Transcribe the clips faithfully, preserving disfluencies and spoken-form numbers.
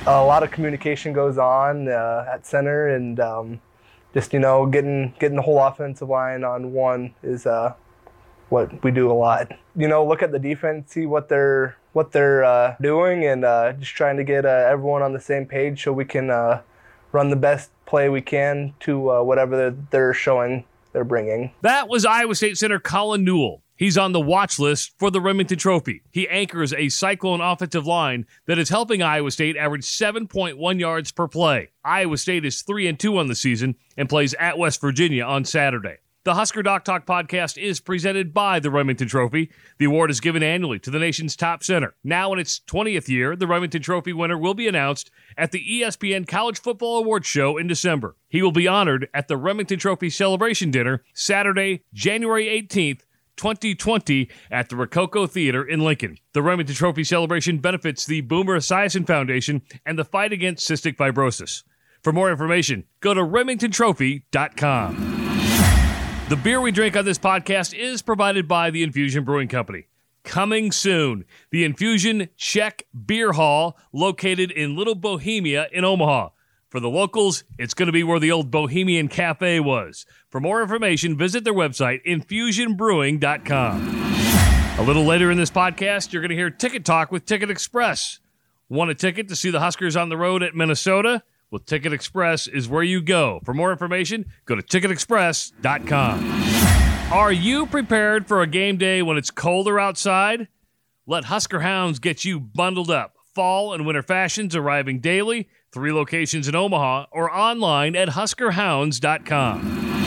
a lot of communication goes on uh, at center, and um, just, you know, getting getting the whole offensive line on one is uh, what we do a lot. You know, look at the defense, see what they're what they're uh, doing, and uh, just trying to get uh, everyone on the same page so we can uh, run the best play we can to uh, whatever they're, they're showing they're bringing. That was Iowa State center Colin Newell. He's on the watch list for the Remington Trophy. He anchors a Cyclone offensive line that is helping Iowa State average seven point one yards per play. Iowa State is three and two on the season and plays at West Virginia on Saturday. The Husker Doc Talk podcast is presented by the Remington Trophy. The award is given annually to the nation's top center. Now in its twentieth year, the Remington Trophy winner will be announced at the E S P N College Football Awards Show in December. He will be honored at the Remington Trophy Celebration Dinner Saturday, January eighteenth, twenty twenty at the Rococo Theater in Lincoln. The Remington Trophy celebration benefits the Boomer Esiason Foundation and the fight against cystic fibrosis. For more information, go to remington trophy dot com. The beer we drink on this podcast is provided by the Infusion Brewing Company. Coming soon, the Infusion Czech Beer Hall located in Little Bohemia in Omaha. For the locals, it's going to be where the old Bohemian Cafe was. For more information, visit their website, infusion brewing dot com. A little later in this podcast, you're going to hear Ticket Talk with Ticket Express. Want a ticket to see the Huskers on the road at Minnesota? Well, Ticket Express is where you go. For more information, go to ticket express dot com. Are you prepared for a game day when it's colder outside? Let Husker Hounds get you bundled up. Fall and winter fashions arriving daily. Three locations in Omaha or online at husker hounds dot com.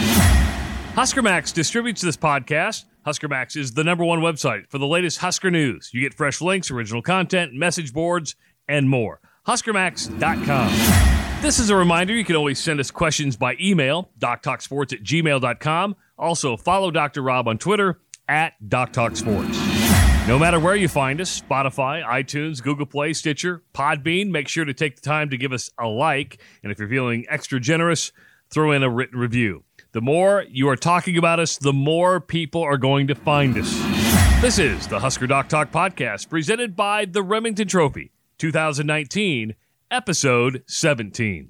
Husker Max distributes this podcast. Husker Max is the number one website for the latest Husker news. You get fresh links, original content, message boards, and more. husker max dot com. This is a reminder, you can always send us questions by email, doc talk sports at gmail dot com. Also, follow Doctor Rob on Twitter, at doc talk sports. No matter where you find us, Spotify, iTunes, Google Play, Stitcher, Podbean, make sure to take the time to give us a like. And if you're feeling extra generous, throw in a written review. The more you are talking about us, the more people are going to find us. This is the Husker Doc Talk podcast, presented by the Remington Trophy, twenty nineteen, episode seventeen.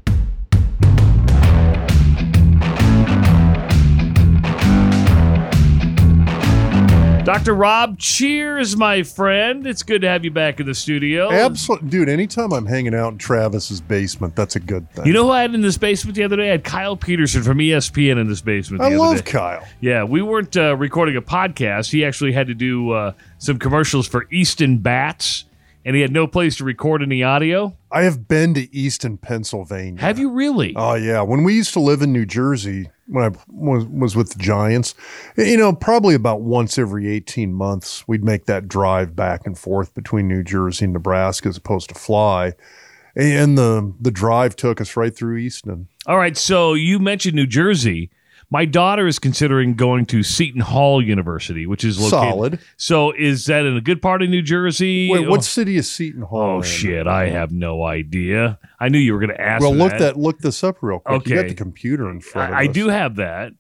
Doctor Rob, cheers, my friend. It's good to have you back in the studio. Absolutely. Dude, anytime I'm hanging out in Travis's basement, that's a good thing. You know who I had in this basement the other day? I had Kyle Peterson from E S P N in this basement the I other love day. Kyle. Yeah, we weren't uh, recording a podcast. He actually had to do uh, some commercials for Easton Bats, and he had no place to record any audio. I have been to Easton, Pennsylvania. Have you really? Oh, yeah. When we used to live in New Jersey, when I was, was with the Giants, you know, probably about once every eighteen months, we'd make that drive back and forth between New Jersey and Nebraska as opposed to fly. And the, the drive took us right through Easton. All right, so you mentioned New Jersey. My daughter is considering going to Seton Hall University, which is located. Solid. So is that in a good part of New Jersey? Wait, what city is Seton Hall Oh, in? shit. I have no idea. I knew you were going to ask Well, that. look that. Look this up real quick. You Okay. got the computer in front of I, I us. do have that.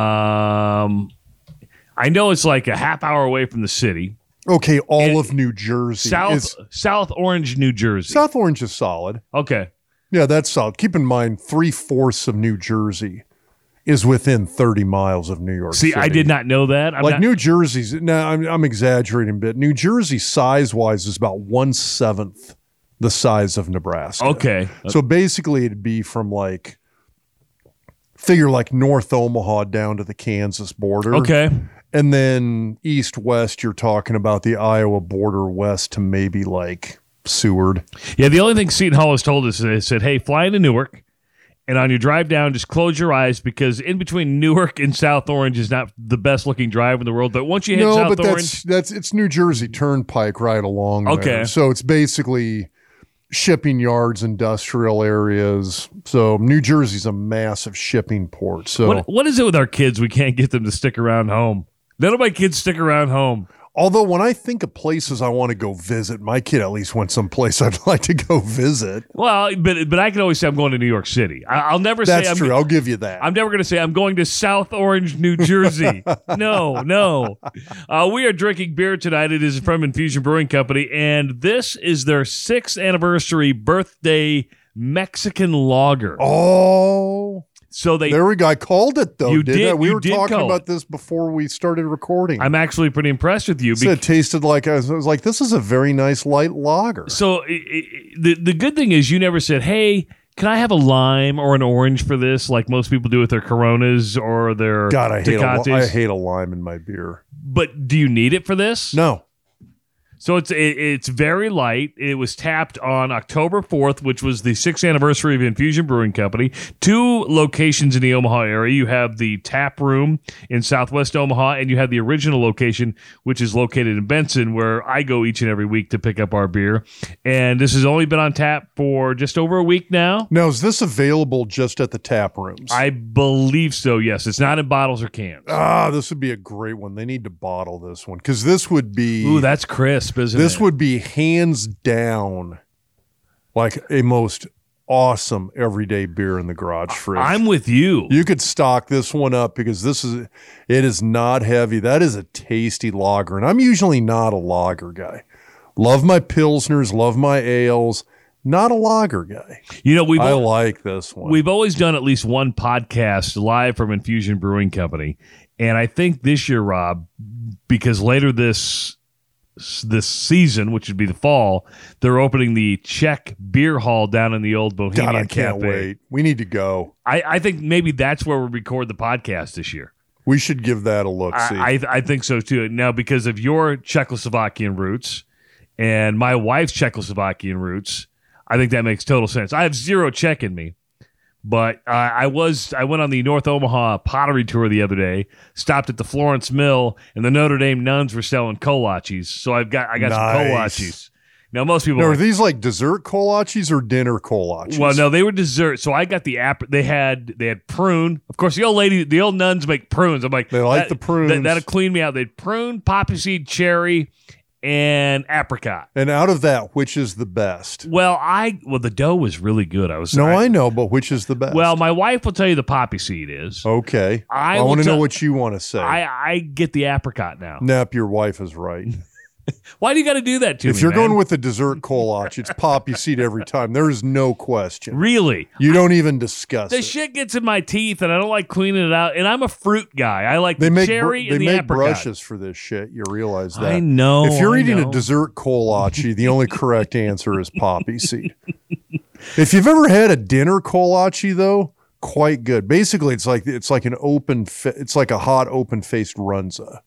Um, I know it's like a half hour away from the city. Okay, all And of New Jersey. South is, South Orange, New Jersey. South Orange is solid. Okay. Yeah, that's solid. Keep in mind, three-fourths of New Jersey is within thirty miles of New York See, City. I did not know that. I'm like not, New Jersey's, now I'm, I'm exaggerating a bit. New Jersey size-wise is about one-seventh the size of Nebraska. Okay. So basically it'd be from like, figure like North Omaha down to the Kansas border. Okay. And then east-west, you're talking about the Iowa border west to maybe like Seward. Yeah, the only thing Seton Hall has told us is they said, hey, fly into Newark, and on your drive down, just close your eyes because in between Newark and South Orange is not the best-looking drive in the world. But once you hit no, South but Orange... that's, that's it's New Jersey Turnpike right along Okay. there. So it's basically shipping yards, industrial areas. So New Jersey's a massive shipping port. So What, what is it with our kids? We can't get them to stick around home. None of my kids stick around home. Although when I think of places I want to go visit, my kid at least went someplace I'd like to go visit. Well, but but I can always say I'm going to New York City. I, I'll never That's say I'm, true. I'll give you that. I'm never going to say I'm going to South Orange, New Jersey. no, no. Uh, we are drinking beer tonight. It is from Infusion Brewing Company, and this is their sixth anniversary birthday Mexican lager. Oh. So they there we go. I called it though. You didn't did. I? We you were did talking call about it. this before we started recording. I'm actually pretty impressed with you. So it tasted like I was, I was like, this is a very nice light lager. So it, it, the the good thing is you never said, "Hey, can I have a lime or an orange for this?" Like most people do with their Coronas or their God, I hate a, Tecates. I hate a lime in my beer. But do you need it for this? No. So it's it, it's very light. It was tapped on October fourth, which was the sixth anniversary of Infusion Brewing Company. Two locations in the Omaha area. You have the tap room in Southwest Omaha, and you have the original location, which is located in Benson, where I go each and every week to pick up our beer. And this has only been on tap for just over a week now. Now, is this available just at the tap rooms? I believe so, yes. It's not in bottles or cans. Ah, this would be a great one. They need to bottle this one because this would be... Ooh, that's crisp, isn't This it? would be hands down like a most awesome everyday beer in the garage fridge. I'm with you. You could stock this one up because this is, it is not heavy. That is a tasty lager. And I'm usually not a lager guy. Love my Pilsners, love my ales. Not a lager guy. You know, we've I al- like this one. we've always done at least one podcast live from Infusion Brewing Company. And I think this year, Rob, because later this this season, which would be the fall, they're opening the Czech Beer Hall down in the old Bohemian God, I can't Cafe. wait. We need to go. I, I think maybe that's where we record the podcast this year. We should give that a look. See, I, I, I think so too. Now, because of your Czechoslovakian roots and my wife's Czechoslovakian roots, I think that makes total sense. I have zero Czech in me, but uh, I was I went on the North Omaha pottery tour the other day. Stopped at the Florence Mill, and the Notre Dame nuns were selling kolaches. So I've got I got Nice. some kolaches. Now most people now, are are like, these like dessert kolaches or dinner kolaches? well, no, they were dessert. So I got the app. They had they had prune. Of course, the old lady, the old nuns make prunes. I'm like, They like that- the prunes. That, that'll clean me out. They had prune, poppy seed, cherry, and apricot. And out of that, which is the best? Well, I well the dough was really good. I was No, I know, but which is the best? Well, my wife will tell you the poppy seed is. okay. I I, will want to know tell- what you want to say. I I get the apricot now. Nap, your wife is right. Why do you got to do that to if me? you're man? going with the dessert kolach, it's poppy seed every time. There is no question. really. You don't even discuss The it. shit gets in my teeth, and I don't like cleaning it out. And I'm a fruit guy. I like They the make br- cherry they and the make apricot. brushes for this shit. You realize that? I know. If you're I eating know. a dessert kolache, the only correct answer is poppy seed. If you've ever had a dinner kolache, though, quite good. Basically, it's like it's like an open, fa- it's like a hot open faced runza.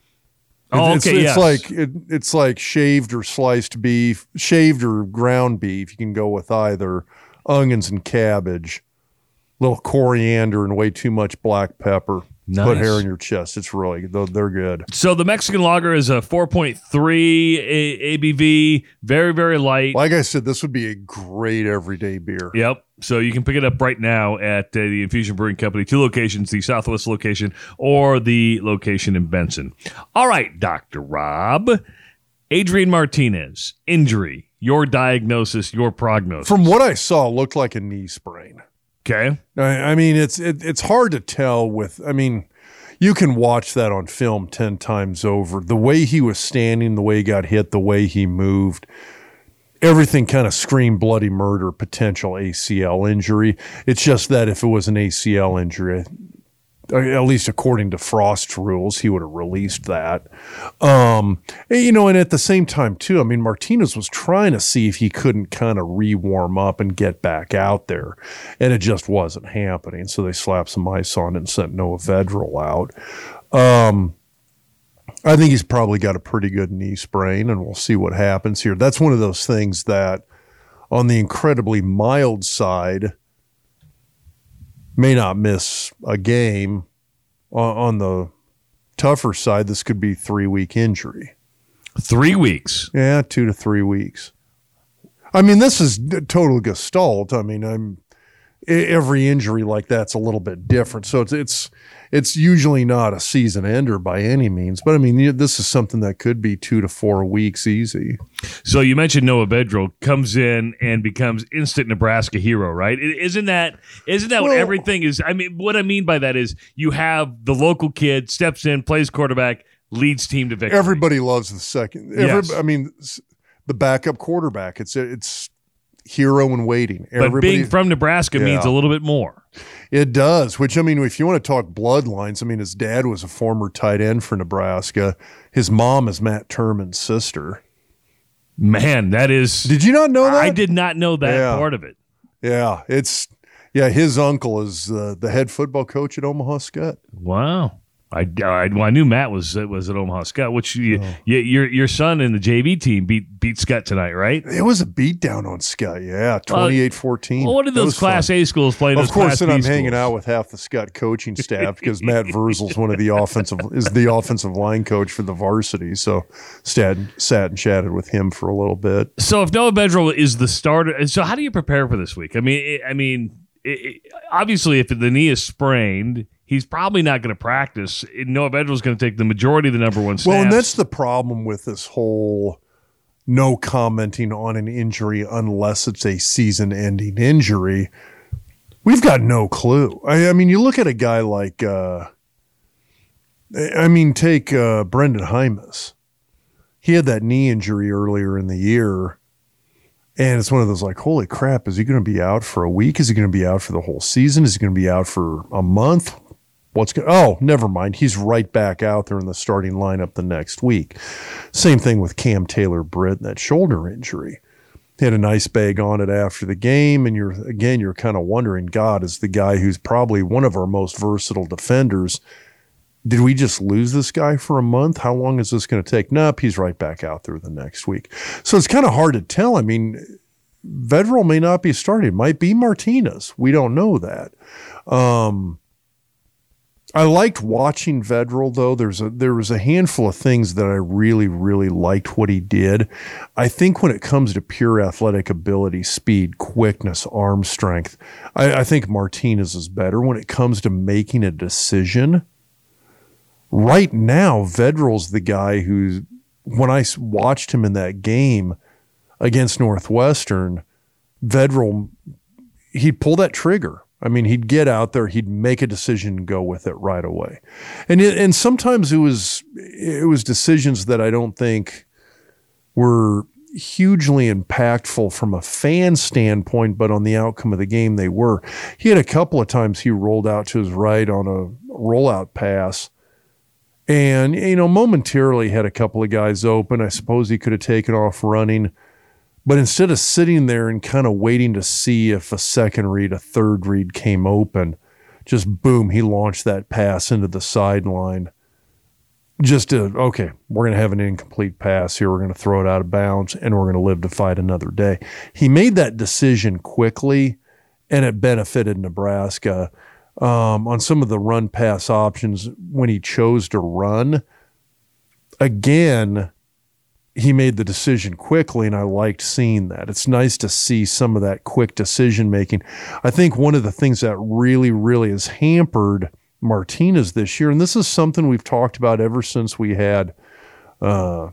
Oh, It's, okay, it's yes. like it, it's like shaved or sliced beef, shaved or ground beef. You can go with either onions and cabbage, little coriander, and way too much black pepper. Nice. Put hair in your chest. It's really they're, they're good. So the Mexican lager is a four point three A- ABV, very very light. Like I said, this would be a great everyday beer. Yep. So you can pick it up right now at uh, the Infusion Brewing Company, two locations, the Southwest location or the location in Benson. All right, Doctor Rob. Adrian Martinez, injury, your diagnosis, your prognosis. From what I saw, it looked like a knee sprain. Okay. I, I mean, it's it, it's hard to tell with, I mean, you can watch that on film ten times over. The way he was standing, the way he got hit, the way he moved, everything kind of screamed bloody murder, potential A C L injury. It's just that if it was an A C L injury, at least according to Frost's rules, he would have released that. Um, you know, and at the same time, too, I mean, Martinez was trying to see if he couldn't kind of re-warm up and get back out there, and it just wasn't happening. So they slapped some ice on it and sent Noah Vedral out. Um, I think he's probably got a pretty good knee sprain, and we'll see what happens here. That's one of those things that, on the incredibly mild side, may not miss a game. On, on the tougher side, this could be three-week injury. Three weeks. Yeah, two to three weeks. I mean, this is total gestalt. I mean, I'm every injury like that's a little bit different. So it's it's it's usually not a season ender by any means. But I mean, this is something that could be two to four weeks easy. So you mentioned Noah Vedral comes in and becomes instant Nebraska hero, right? Isn't that isn't that Well, what everything is? I mean, what I mean by that is you have the local kid steps in, plays quarterback, leads team to victory. Everybody loves the second. Every, Yes. I mean, s- the backup quarterback. It's it's hero in waiting. But Everybody, being from Nebraska means Yeah. a little bit more. It does, which, I mean, if you want to talk bloodlines, I mean, his dad was a former tight end for Nebraska. His mom is Matt Turman's sister. Man, that is. Did you not know that? I did not know that Yeah. part of it. Yeah, it's, yeah, his uncle is uh, the head football coach at Omaha Skutt. Wow. I, I, well, I knew Matt was was at Omaha Skutt, which you, Oh. you, your your son in the J V team beat beat Skutt tonight, right? It was a beatdown on Skutt, yeah, twenty-eight fourteen. Well, what did That those was Class fun. A schools play? Of those course, Class then B I'm hanging schools? out with half the Skutt coaching staff because Matt Verzel's one of the offensive is the offensive line coach for the varsity. So, sat sat and chatted with him for a little bit. So if Noah Vedral is the starter, so how do you prepare for this week? I mean, it, I mean, it, it, obviously, if the knee is sprained, he's probably not going to practice. Noah Vedral is going to take the majority of the number one snaps. Well, and that's the problem with this whole no commenting on an injury unless it's a season-ending injury. We've got no clue. I, I mean, you look at a guy like, uh, I mean, take uh, Brendan Hymas. He had that knee injury earlier in the year, and it's one of those like, holy crap, is he going to be out for a week? Is he going to be out for the whole season? Is he going to be out for a month? What's going? Oh, never mind. He's right back out there in the starting lineup the next week. Same thing with Cam Taylor-Britt, that shoulder injury. He had a nice bag on it after the game, and you're again, you're kind of wondering, God, is the guy who's probably one of our most versatile defenders. Did we just lose this guy for a month? How long is this going to take? Nope, he's right back out there the next week. So it's kind of hard to tell. I mean, Vedral may not be starting. It might be Martinez. We don't know that. Um, I liked watching Vedral, though. There's a there was a handful of things that I really, really liked what he did. I think when it comes to pure athletic ability, speed, quickness, arm strength, I, I think Martinez is better. When it comes to making a decision, right now, Vedral's the guy who's, when I watched him in that game against Northwestern, Vedral, he'd pull that trigger. I mean, he'd get out there, he'd make a decision and go with it right away. And it, and sometimes it was it was decisions that I don't think were hugely impactful from a fan standpoint, but on the outcome of the game they were. He had a couple of times he rolled out to his right on a rollout pass and, you know, momentarily had a couple of guys open. I suppose he could have taken off running. But instead of sitting there and kind of waiting to see if a second read, a third read came open, just boom, he launched that pass into the sideline. Just to, okay, we're going to have an incomplete pass here. We're going to throw it out of bounds, and we're going to live to fight another day. He made that decision quickly, and it benefited Nebraska. Um, on some of the run-pass options, when he chose to run, again, he made the decision quickly, and I liked seeing that. It's nice to see some of that quick decision-making. I think one of the things that really, really has hampered Martinez this year, and this is something we've talked about ever since we had uh,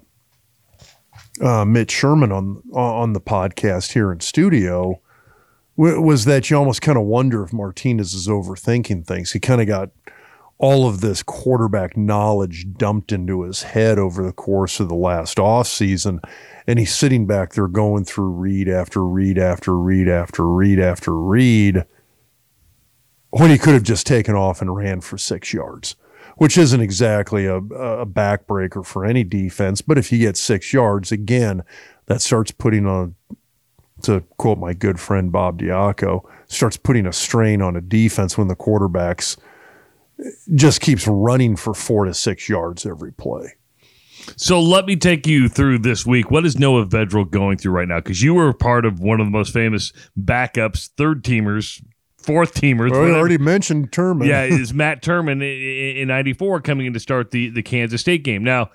uh, Mitch Sherman on on the podcast here in studio, w- was that you almost kind of wonder if Martinez is overthinking things. He kind of got all of this quarterback knowledge dumped into his head over the course of the last offseason, and he's sitting back there going through read after read after read after read after read when he could have just taken off and ran for six yards, which isn't exactly a, a backbreaker for any defense. But if you get six yards, again, that starts putting on, to quote my good friend Bob Diaco, starts putting a strain on a defense when the quarterback's just keeps running for four to six yards every play. So let me take you through this week. What is Noah Vedral going through right now? Because you were part of one of the most famous backups, third teamers, fourth teamers. Well, I already mentioned Turman. Yeah, is Matt Turman in ninety-four coming in to start the, the Kansas State game. Now,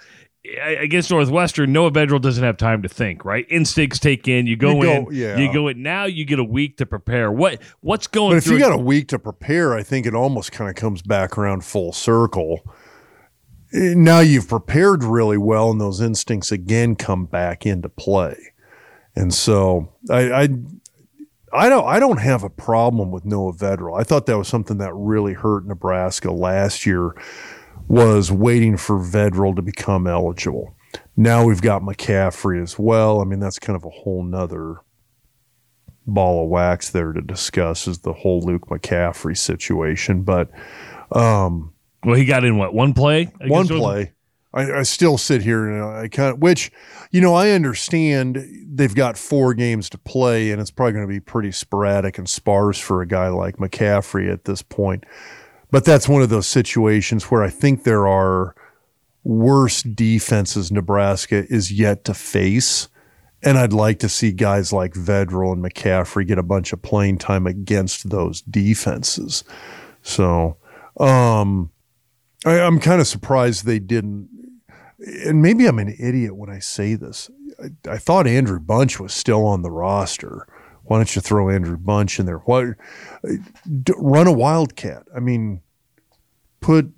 against Northwestern, Noah Vedral doesn't have time to think, right? Instincts take in. You go, You in. go- yeah. You go in. Now you get a week to prepare. What What's going But if through? you got a week to prepare, I think it almost kind of comes back around full circle. Eh, Now you've prepared really well, and those instincts again come back into play. And so I, I, I don't, I don't have a problem with Noah Vedral. I thought that was something that really hurt Nebraska last year, was waiting for Vedral to become eligible. Now we've got McCaffrey as well. I mean, that's kind of a whole nother ball of wax there to discuss, is the whole Luke McCaffrey situation. But um, well, he got in what one play? one against North- play, I, I still sit here and I kind of, which, you know, I understand they've got four games to play, and it's probably going to be pretty sporadic and sparse for a guy like McCaffrey at this point. But that's one of those situations where I think there are worse defenses Nebraska is yet to face. And I'd like to see guys like Vedral and McCaffrey get a bunch of playing time against those defenses. So um, I, I'm kind of surprised they didn't. And maybe I'm an idiot when I say this. I, I thought Andrew Bunch was still on the roster. Why don't you throw Andrew Bunch in there? What, d- run a Wildcat. I mean, put,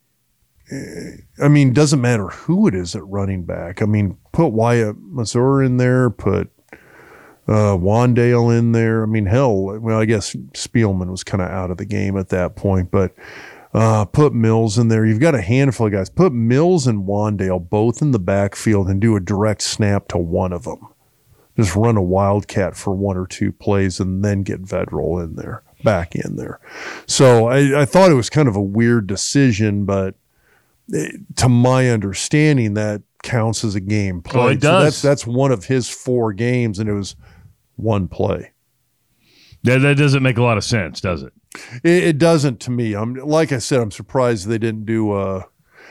I mean, doesn't matter who it is at running back. I mean, put Wyatt Mazur in there, put uh, Wandale in there. I mean, hell, well, I guess Spielman was kind of out of the game at that point, but uh, put Mills in there. You've got a handful of guys. Put Mills and Wandale both in the backfield and do a direct snap to one of them. Just run a Wildcat for one or two plays and then get Vedral in there, back in there. So I, I thought it was kind of a weird decision, but it, to my understanding, that counts as a game played. Oh, it So does. that's that's one of his four games, and it was one play. That, that doesn't make a lot of sense, does it? It, it doesn't to me. I'm like I said, I'm surprised they didn't do uh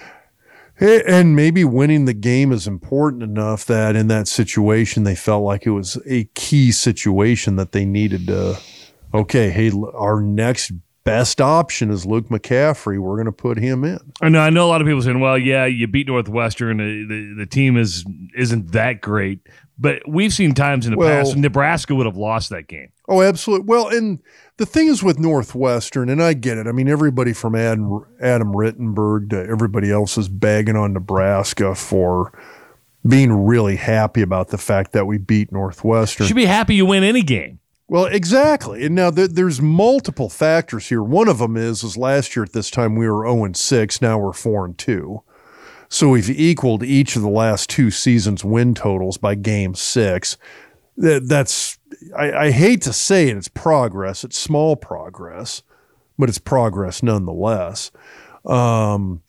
and maybe winning the game is important enough that in that situation they felt like it was a key situation that they needed to, okay, hey, our next best option is Luke McCaffrey. We're going to put him in. I know. I know a lot of people saying, "Well, yeah, you beat Northwestern. The, the, the team is isn't that great." But we've seen times in the Well- past Nebraska would have lost that game. Oh, absolutely. Well, and the thing is with Northwestern, and I get it. I mean, everybody from Adam, Adam Rittenberg to everybody else is bagging on Nebraska for being really happy about the fact that we beat Northwestern. You should be happy you win any game. Well, exactly. And now th- there's multiple factors here. One of them is, is last year at this time we were oh and six. Now we're four and two. So we've equaled each of the last two seasons' win totals by game six. That, that's, I, I hate to say it, it's progress. It's small progress, but it's progress nonetheless. Um,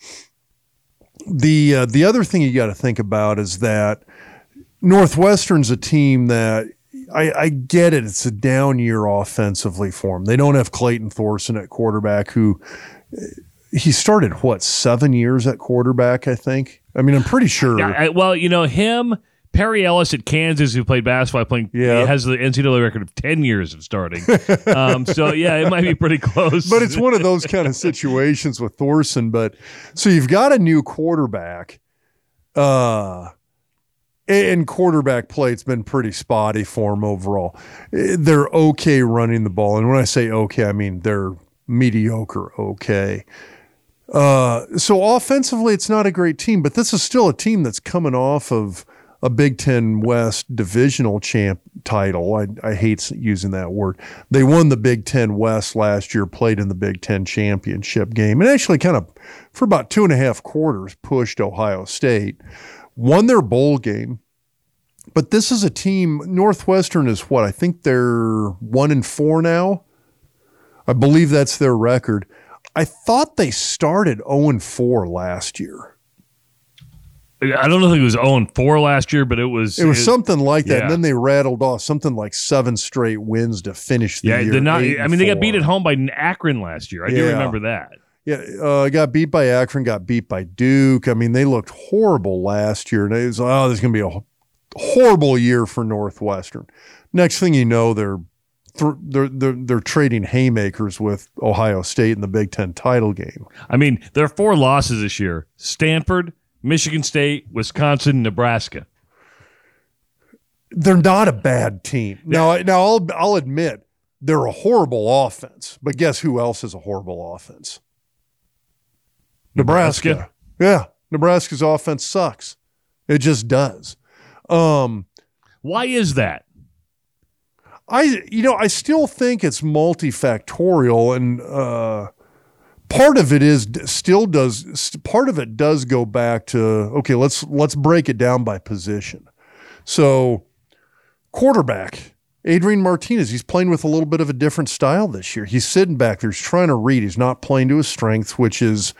the uh, the other thing you got to think about is that Northwestern's a team that I, I get it. It's a down year offensively for them. They don't have Clayton Thorson at quarterback, who he started, what, seven years at quarterback, I think? I mean, I'm pretty sure. Yeah, I- well, you know, him, Perry Ellis at Kansas, who played basketball, playing, Yeah. he has the N C double A record of ten years of starting. um, so, yeah, it might be pretty close. But it's one of those kind of situations with Thorson. But so you've got a new quarterback, uh, and quarterback play, it's been pretty spotty for them overall. They're okay running the ball. And when I say okay, I mean they're mediocre okay. Uh, so offensively, it's not a great team, but this is still a team that's coming off of a Big Ten West divisional champ title. I, I hate using that word. They won the Big Ten West last year, played in the Big Ten championship game, and actually kind of, for about two and a half quarters, pushed Ohio State. Won their bowl game, but this is a team, Northwestern is what? I think they're one and four now. I believe that's their record. I thought they started oh and four last year. I don't know if it was oh and four last year, but it was It was something like that. yeah. And then they rattled off something like seven straight wins to finish the Yeah, year. they're not. eight I and mean, they got four. beat at home by Akron last year. I do Yeah. remember that. Yeah, uh, got beat by Akron, got beat by Duke. I mean, they looked horrible last year. And it was, oh, this is going to be a horrible year for Northwestern. Next thing you know, they're th- they're, they're they're trading haymakers with Ohio State in the Big Ten title game. I mean, there are four losses this year: Stanford, Michigan State, Wisconsin, Nebraska. They're not a bad team. Now, now I'll I'll admit they're a horrible offense, but guess who else is a horrible offense? Nebraska. Nebraska. Yeah, Nebraska's offense sucks. It just does. Um, Why is that? I you know I still think it's multifactorial, and uh, part of it is still does part of it does go back to okay. Let's let's break it down by position. So, quarterback Adrian Martinez, he's playing with a little bit of a different style this year. He's sitting back there, he's trying to read. He's not playing to his strengths, which is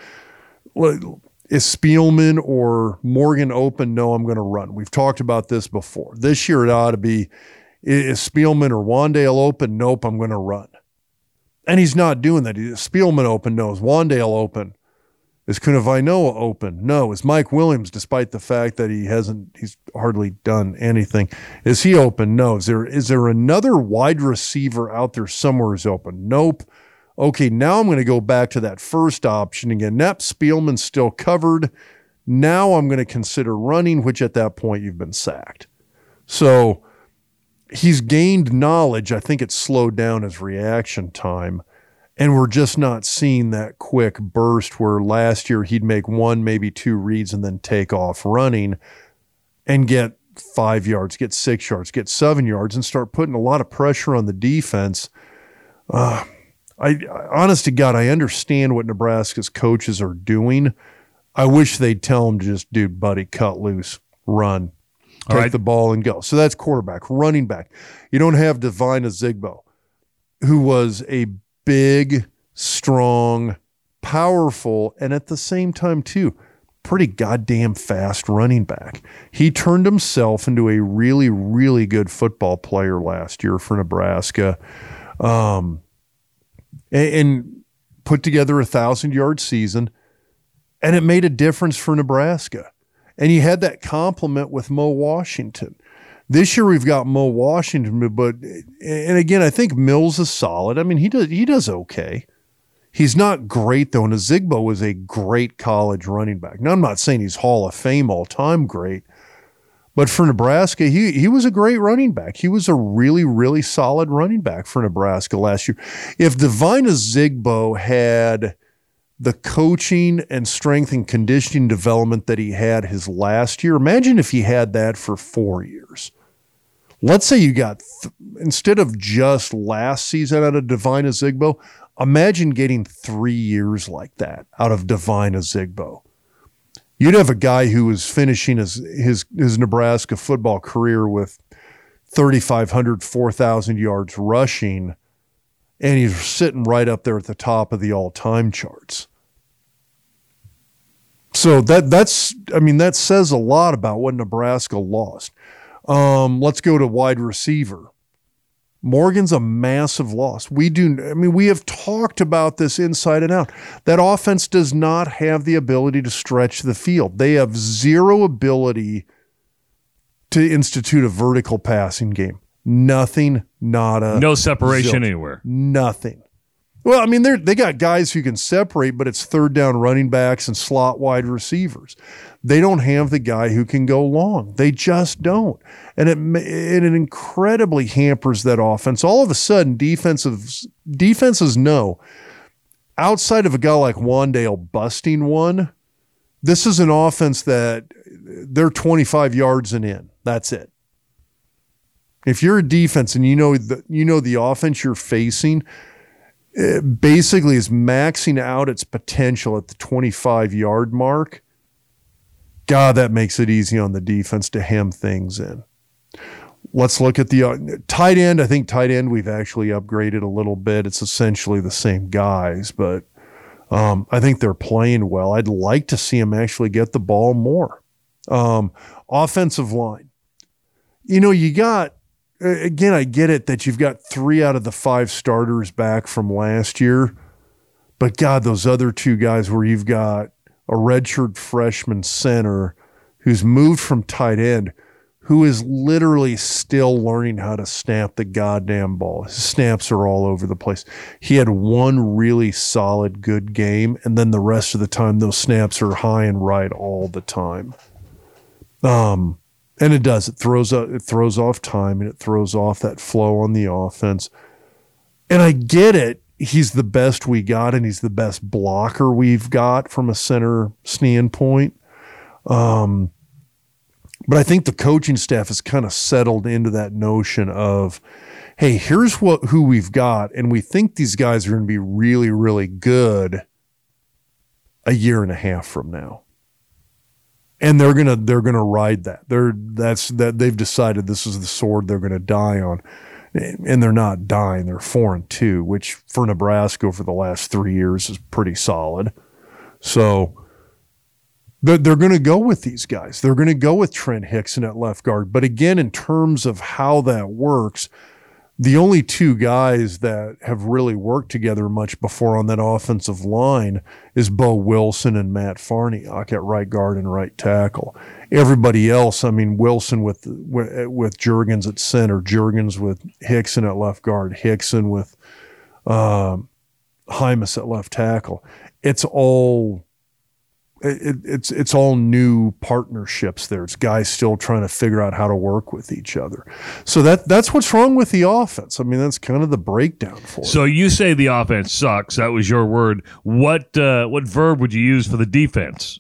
is Spielman or Morgan open? No, I'm going to run. We've talked about this before. This year it ought to be, is Spielman or Wandale open? Nope, I'm going to run. And he's not doing that. Is Spielman open? No. Is Wandale open? Is Kunavainoa open? No. Is Mike Williams, despite the fact that he hasn't, he's hardly done anything, is he open? No. Is there is there another wide receiver out there somewhere who's open? Nope. Okay, now I'm going to go back to that first option again. Nep Spielman's still covered. Now I'm going to consider running, which at that point you've been sacked. So he's gained knowledge. I think it's slowed down his reaction time. And we're just not seeing that quick burst where last year he'd make one, maybe two reads and then take off running and get five yards, get six yards, get seven yards, and start putting a lot of pressure on the defense. Uh, I, honest to God, I understand what Nebraska's coaches are doing. I wish they'd tell them to just, dude, buddy, cut loose, run, take right. the ball and go. So that's quarterback. Running back. You don't have Devine Ozigbo, who was a big, strong, powerful, and at the same time, too, pretty goddamn fast running back. He turned himself into a really, really good football player last year for Nebraska. Um, and, and put together a thousand-yard season, and it made a difference for Nebraska. And you had that compliment with Mo Washington. This year we've got Mo Washington, but and again, I think Mills is solid. I mean, he does he does okay. He's not great, though, and Ozigbo was a great college running back. Now, I'm not saying he's Hall of Fame all-time great, but for Nebraska, he he was a great running back. He was a really, really solid running back for Nebraska last year. If Devine Ozigbo had the coaching and strength and conditioning development that he had his last year, imagine if he had that for four years. Let's say you got, th- instead of just last season out of Devine Ozigbo, imagine getting three years like that out of Devine Ozigbo. You'd have a guy who was finishing his, his, his Nebraska football career with thirty-five hundred, four thousand yards rushing, and he's sitting right up there at the top of the all-time charts. So that that's, I mean, that says a lot about what Nebraska lost. Um, let's go to wide receiver. Morgan's a massive loss. We do, I mean, we have talked about this inside and out. That offense does not have the ability to stretch the field. They have zero ability to institute a vertical passing game. Nothing, nada. No separation zilch. anywhere. Nothing. Well, I mean, they they got guys who can separate, but it's third down running backs and slot wide receivers. They don't have the guy who can go long. They just don't. And it, it, it incredibly hampers that offense. All of a sudden, defensive, defenses know, outside of a guy like Wandale busting one, this is an offense that they're twenty-five yards and in. That's it. If you're a defense and you know the, you know the offense you're facing it basically is maxing out its potential at the twenty-five-yard mark, God, that makes it easy on the defense to hem things in. Let's look at the uh, tight end. I think tight end we've actually upgraded a little bit. It's essentially the same guys, but um, I think they're playing well. I'd like to see them actually get the ball more. Um, offensive line. You know, you got, again, I get it that you've got three out of the five starters back from last year, but God, those other two guys where you've got a redshirt freshman center who's moved from tight end, who is literally still learning how to snap the goddamn ball. His snaps are all over the place. He had one really solid good game, and then the rest of the time those snaps are high and right all the time. Um, and it does. It throws up, it throws off time, and it throws off that flow on the offense. And I get it. He's the best we got, and he's the best blocker we've got from a center standpoint. Um, but I think the coaching staff has kind of settled into that notion of, hey, here's what who we've got, and we think these guys are going to be really, really good a year and a half from now. And they're gonna they're gonna ride that. They're that's that they've decided this is the sword they're gonna die on. And they're not dying. They're four and two, which for Nebraska for the last three years is pretty solid. So they're, they're going to go with these guys. They're going to go with Trent Hickson at left guard. But again, in terms of how that works, the only two guys that have really worked together much before on that offensive line is Bo Wilson and Matt Farniok at right guard and right tackle. Everybody else, I mean, Wilson with with, with Juergens at center, Juergens with Hickson at left guard, Hickson with uh, Hymas at left tackle. It's all it, it's it's all new partnerships there. It's guys still trying to figure out how to work with each other. So that that's what's wrong with the offense. I mean, that's kind of the breakdown for it. So you say the offense sucks. That was your word. What uh, what verb would you use for the defense?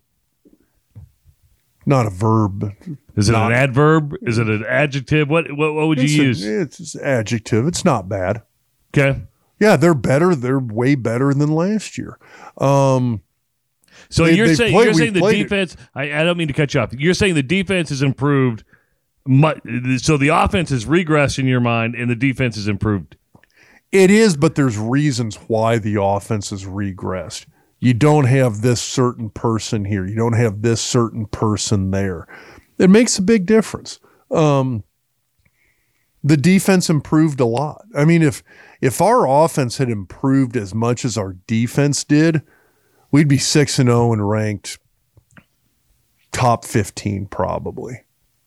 Not a verb. Is it not, an adverb? Is it an adjective? What what, what would you it's use? A, it's an adjective. It's not bad. Okay. Yeah, they're better. They're way better than last year. Um, so they, you're saying played, you're saying the played defense. I, I don't mean to cut you off. You're saying the defense has improved. Much, so the offense has regressed in your mind, and the defense has improved. It is, but there's reasons why the offense has regressed. You don't have this certain person here. You don't have this certain person there. It makes a big difference. Um, the defense improved a lot. I mean, if if our offense had improved as much as our defense did, we'd be six and zero and ranked top fifteen probably.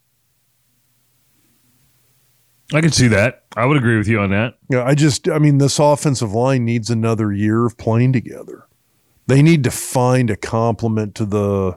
I can see that. I would agree with you on that. Yeah, I just, I mean, this offensive line needs another year of playing together. They need to find a complement to the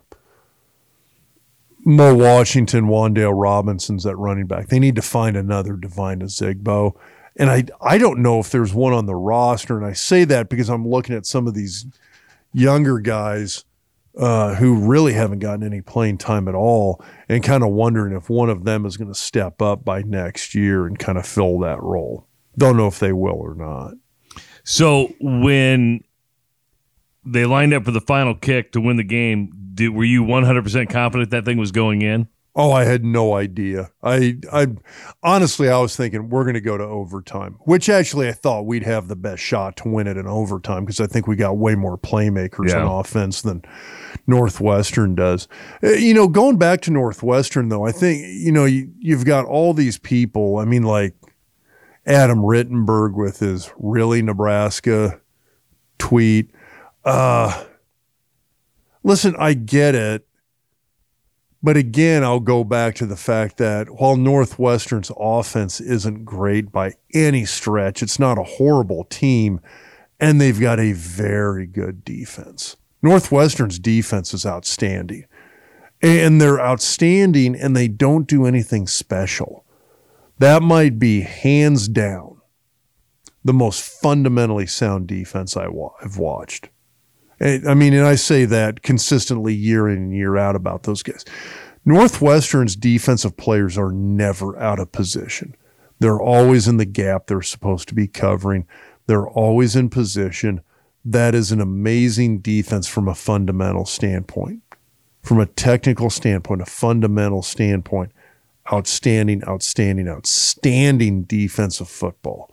Mo Washington, Wan'Dale Robinsons at running back. They need to find another Divine Zigbo. And I I don't know if there's one on the roster. And I say that because I'm looking at some of these younger guys uh, who really haven't gotten any playing time at all and kind of wondering if one of them is going to step up by next year and kind of fill that role. Don't know if they will or not. So when they lined up for the final kick to win the game, did, were you one hundred percent confident that thing was going in? Oh, I had no idea. I, I honestly, I was thinking we're going to go to overtime, which actually I thought we'd have the best shot to win it in overtime because I think we got way more playmakers yeah. on offense than Northwestern does. You know, going back to Northwestern, though, I think, you know, you, you've got all these people. I mean, like Adam Rittenberg with his Really Nebraska tweet. Uh, listen, I get it. But again, I'll go back to the fact that while Northwestern's offense isn't great by any stretch, it's not a horrible team, and they've got a very good defense. Northwestern's defense is outstanding. And they're outstanding, and they don't do anything special. That might be hands down the most fundamentally sound defense I wa- I've watched. I mean, and I say that consistently year in and year out about those guys. Northwestern's defensive players are never out of position. They're always in the gap they're supposed to be covering. They're always in position. That is an amazing defense from a fundamental standpoint. From a technical standpoint, a fundamental standpoint, outstanding, outstanding, outstanding defensive football.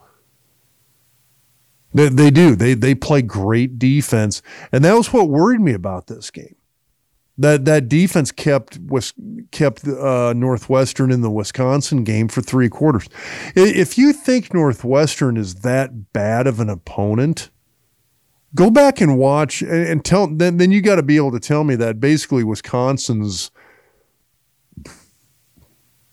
They, they do. They they play great defense, and that was what worried me about this game. That that defense kept was kept uh, Northwestern in the Wisconsin game for three quarters. If you think Northwestern is that bad of an opponent, go back and watch and, and tell. Then then you got to be able to tell me that basically Wisconsin's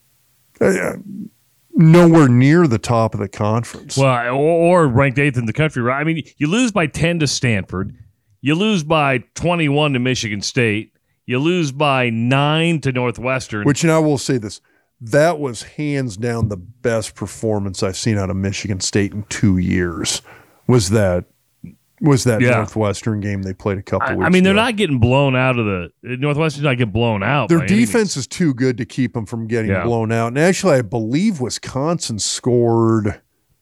Uh, nowhere near the top of the conference. Well, or, or ranked eighth in the country, right? I mean, you lose by ten to Stanford. You lose by twenty-one to Michigan State. You lose by nine to Northwestern. Which, and I will say this, that was hands down the best performance I've seen out of Michigan State in two years. Was that was that yeah. Northwestern game they played a couple I, weeks ago. I mean, they're not getting blown out of the Northwestern's not getting blown out. Their defense is too good to keep them from getting yeah. blown out. And actually, I believe Wisconsin scored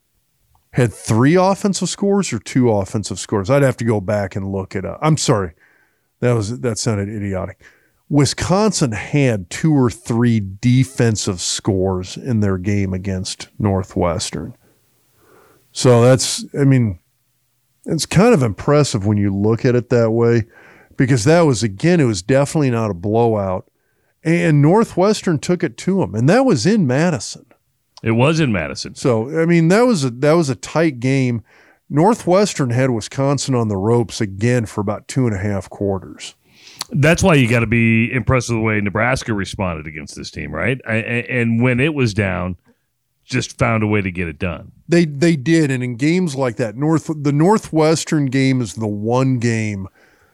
had three offensive scores or two offensive scores. I'd have to go back and look it up. I'm sorry, that was that sounded idiotic. Wisconsin had two or three defensive scores in their game against Northwestern. So that's, I mean, it's kind of impressive when you look at it that way, because that was, again, it was definitely not a blowout. And Northwestern took it to them, and that was in Madison. It was in Madison. So, I mean, that was a, that was a tight game. Northwestern had Wisconsin on the ropes again for about two and a half quarters. That's why you got to be impressed with the way Nebraska responded against this team, right? And when it was down, just found a way to get it done. They they did, and in games like that, North the Northwestern game is the one game,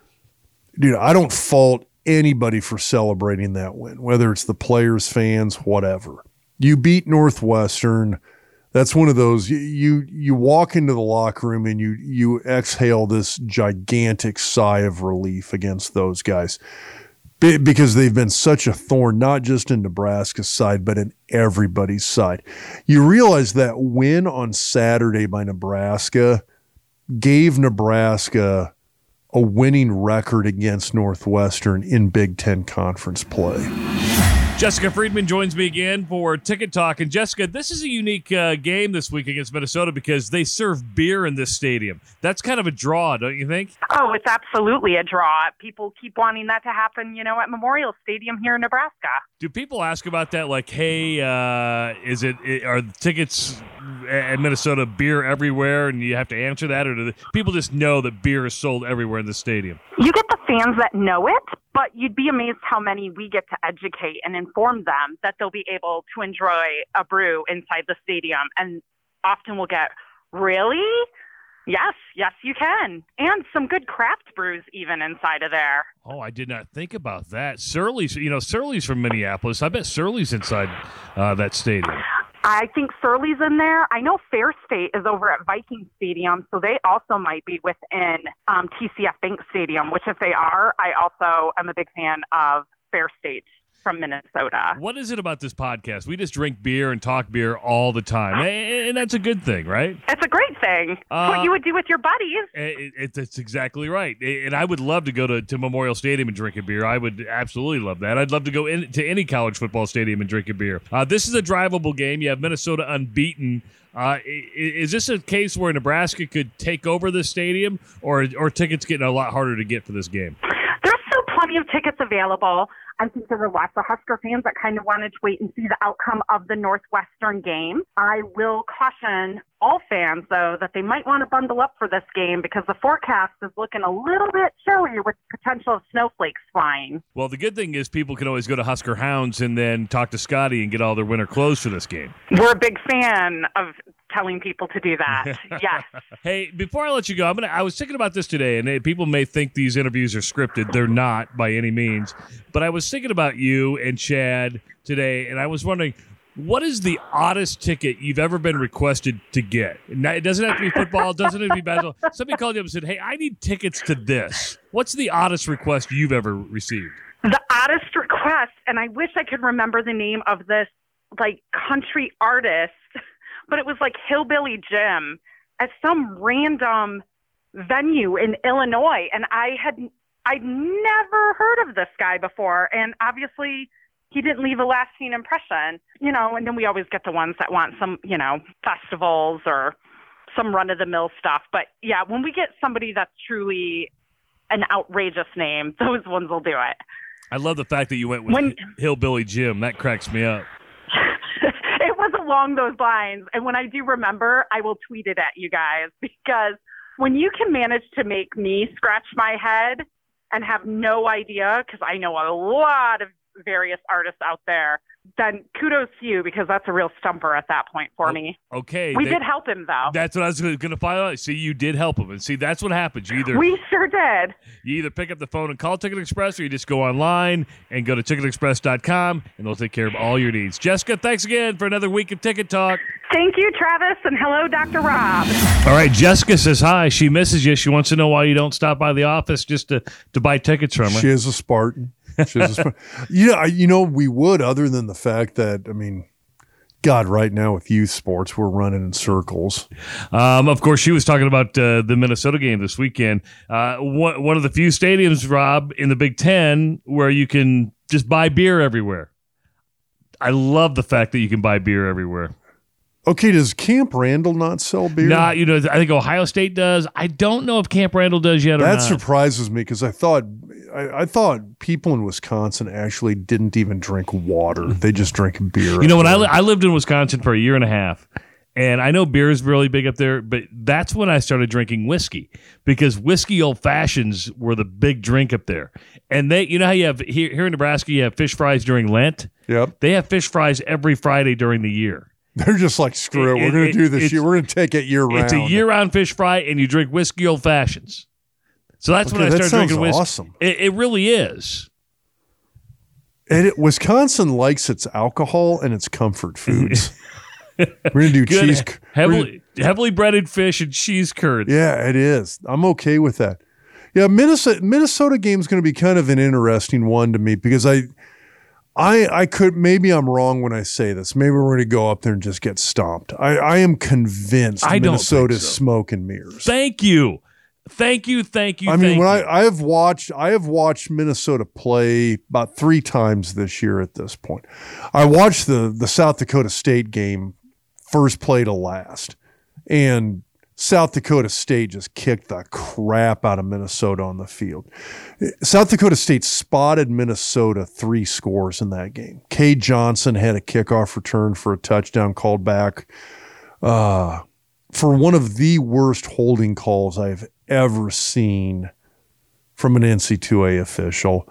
dude, I don't fault anybody for celebrating that win, whether it's the players, fans, whatever. You beat Northwestern. That's one of those, you, you you walk into the locker room and you you exhale this gigantic sigh of relief against those guys, Be, because they've been such a thorn, not just in Nebraska's side, but in everybody's side. You realize that win on Saturday by Nebraska gave Nebraska a winning record against Northwestern in Big Ten Conference play. Jessica Friedman joins me again for Ticket Talk. And Jessica, this is a unique uh, game this week against Minnesota because they serve beer in this stadium. That's kind of a draw, don't you think? Oh, it's absolutely a draw. People keep wanting that to happen, you know, at Memorial Stadium here in Nebraska. Do people ask about that? Like, hey, uh, is it, it are the tickets at Minnesota beer everywhere, and you have to answer that, or do the, people just know that beer is sold everywhere in the stadium? You get the fans that know it, but you'd be amazed how many we get to educate and inform them that they'll be able to enjoy a brew inside the stadium. And often we'll get, really? Yes, yes, you can. And some good craft brews even inside of there. Oh, I did not think about that. Surly's, you know, Surly's from Minneapolis. I bet Surly's inside uh, that stadium. I think Surly's in there. I know Fair State is over at Viking Stadium, so they also might be within um, T C F Bank Stadium, which if they are, I also am a big fan of Fair State from Minnesota. What is it about this podcast? We just drink beer and talk beer all the time, and that's a good thing, right? It's a great thing. Uh, what you would do with your buddies. It, it, it's exactly right. And I would love to go to, to Memorial Stadium and drink a beer. I would absolutely love that. I'd love to go in, to any college football stadium and drink a beer. Uh, this is a drivable game. You have Minnesota unbeaten. Uh, is this a case where Nebraska could take over this stadium, or or tickets getting a lot harder to get for this game? There's still plenty of tickets available. I think there were lots of Husker fans that kind of wanted to wait and see the outcome of the Northwestern game. I will caution all fans, though, that they might want to bundle up for this game because the forecast is looking a little bit chilly with the potential of snowflakes flying. Well, the good thing is people can always go to Husker Hounds and then talk to Scotty and get all their winter clothes for this game. We're a big fan of telling people to do that. Yes. Hey, before I let you go, I'm gonna. I was thinking about this today, and people may think these interviews are scripted. They're not by any means. But I was thinking about you and Chad today, and I was wondering, what is the oddest ticket you've ever been requested to get? Now, it doesn't have to be football. It doesn't have to be basketball. Somebody called you up and said, hey, I need tickets to this. What's the oddest request you've ever received? The oddest request, and I wish I could remember the name of this, like, country artist, but it was like Hillbilly Jim at some random venue in Illinois, and I had I'd never heard of this guy before, and obviously he didn't leave a lasting impression, you know, and then we always get the ones that want some, you know, festivals or some run-of-the-mill stuff. But, yeah, when we get somebody that's truly an outrageous name, those ones will do it. I love the fact that you went with when, Hillbilly Jim. That cracks me up. It was along those lines, and when I do remember, I will tweet it at you guys, because when you can manage to make me scratch my head and have no idea, because I know a lot of various artists out there then kudos to you, because that's a real stumper at that point for oh, me. Okay. We they, did help him, though. That's what I was going to find out. See, you did help him. And see, that's what happens. You either We sure did. You either pick up the phone and call Ticket Express, or you just go online and go to ticket express dot com, and they'll take care of all your needs. Jessica, thanks again for another week of Ticket Talk. Thank you, Travis, and hello, Doctor Rob. All right, Jessica says hi. She misses you. She wants to know why you don't stop by the office just to, to buy tickets from her. She is a Spartan. She is a Spartan. you, know, you know, we would, other than the fact that, I mean, God, right now with youth sports, we're running in circles. Um, of course, she was talking about uh, the Minnesota game this weekend. Uh, one, one of the few stadiums, Rob, in the Big Ten where you can just buy beer everywhere. I love the fact that you can buy beer everywhere. Okay, does Camp Randall not sell beer? Nah, you know, I think Ohio State does. I don't know if Camp Randall does yet or that not. surprises me because I thought I, I thought people in Wisconsin actually didn't even drink water; they just drink beer. You know, when I li- I lived in Wisconsin for a year and a half, and I know beer is really big up there, but that's when I started drinking whiskey, because whiskey old fashions were the big drink up there. And they, you know how you have here, here in Nebraska, you have fish fries during Lent. Yep, they have fish fries every Friday during the year. They're just like, screw it, it we're going to do this year. We're going to take it year round. It's a year-round fish fry, and you drink whiskey old fashions. So that's okay, when I started that drinking whiskey. Awesome. It, it really is. And it, Wisconsin likes its alcohol and its comfort foods. We're going to do Good, cheese. heavily, gonna, heavily breaded fish and cheese curds. Yeah, it is. I'm okay with that. Yeah, Minnesota Minnesota game is going to be kind of an interesting one to me because I. I, I could, maybe I'm wrong when I say this. Maybe we're going to go up there and just get stomped. I, I am convinced I Minnesota's so. smoke and mirrors. Thank you. Thank you. Thank you. I mean, thank when you. I, I have watched, I have watched Minnesota play about three times this year at this point. I watched the, the South Dakota State game first play to last, and South Dakota State just kicked the crap out of Minnesota on the field. South Dakota State spotted Minnesota three scores in that game. Cade Johnson had a kickoff return for a touchdown called back uh, for one of the worst holding calls I've ever seen from an N C double A official.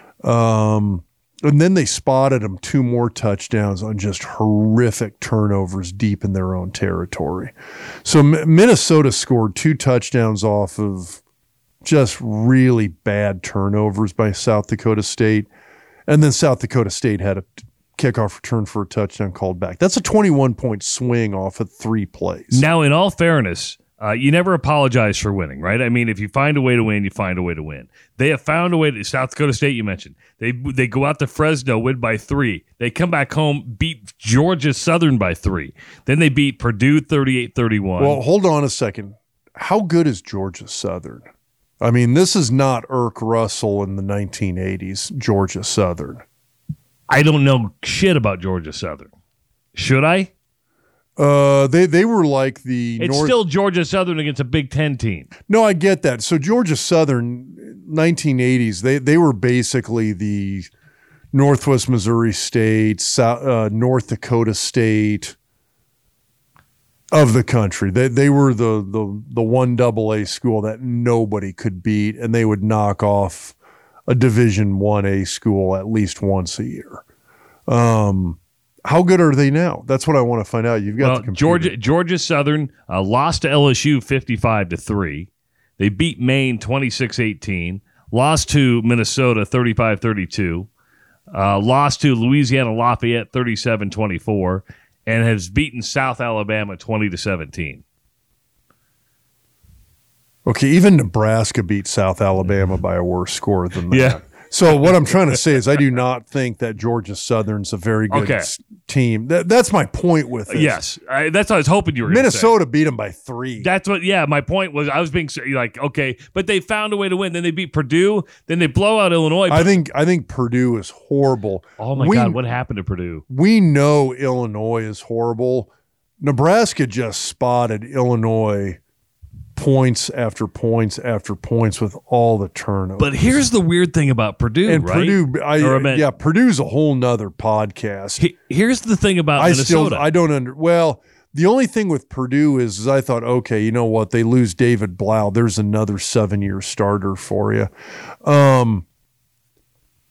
Um, And then they spotted them two more touchdowns on just horrific turnovers deep in their own territory. So M- Minnesota scored two touchdowns off of just really bad turnovers by South Dakota State. And then South Dakota State had a kickoff return for a touchdown called back. That's a twenty-one point swing off of three plays. Now, in all fairness, Uh, you never apologize for winning, right? I mean, if you find a way to win, you find a way to win. They have found a way to South Dakota State, you mentioned. They they go out to Fresno, win by three. They come back home, beat Georgia Southern by three. Then they beat Purdue thirty-eight thirty-one. Well, hold on a second. How good is Georgia Southern? I mean, this is not Irk Russell in the nineteen eighties, Georgia Southern. I don't know shit about Georgia Southern. Should I? Uh, they they were like the It's North- still Georgia Southern against a Big Ten team. No, I get that. So Georgia Southern, nineteen eighties, they they were basically the Northwest Missouri State, South, uh, North Dakota State of the country. They they were the the the one double A school that nobody could beat, and they would knock off a Division One A school at least once a year. Um. How good are they now? That's what I want to find out. You've got well, the computer. Georgia Georgia Southern uh, lost to L S U fifty-five to three. They beat Maine twenty-six eighteen. Lost to Minnesota thirty-five thirty-two. Uh, lost to Louisiana Lafayette thirty-seven twenty-four, and has beaten South Alabama twenty to seventeen. Okay, even Nebraska beat South Alabama by a worse score than that. Yeah. So what I'm trying to say is I do not think that Georgia Southern's a very good Okay. s- team. That, that's my point with this. Yes, I, that's what I was hoping you were going to say. Minnesota beat them by three. That's what, yeah, my point was I was being like, okay, but they found a way to win. Then they beat Purdue. Then they blow out Illinois. I think I think Purdue is horrible. oh, my we, God, what happened to Purdue? We know Illinois is horrible. Nebraska just spotted Illinois points after points after points with all the turnovers. But here's the weird thing about Purdue, and right? Purdue, I, Or I meant- yeah, Purdue's a whole nother podcast. He- here's the thing about I Minnesota. still, I don't under. Well, the only thing with Purdue is, is I thought, okay, you know what? They lose David Blau. There's another seven-year starter for you. Um,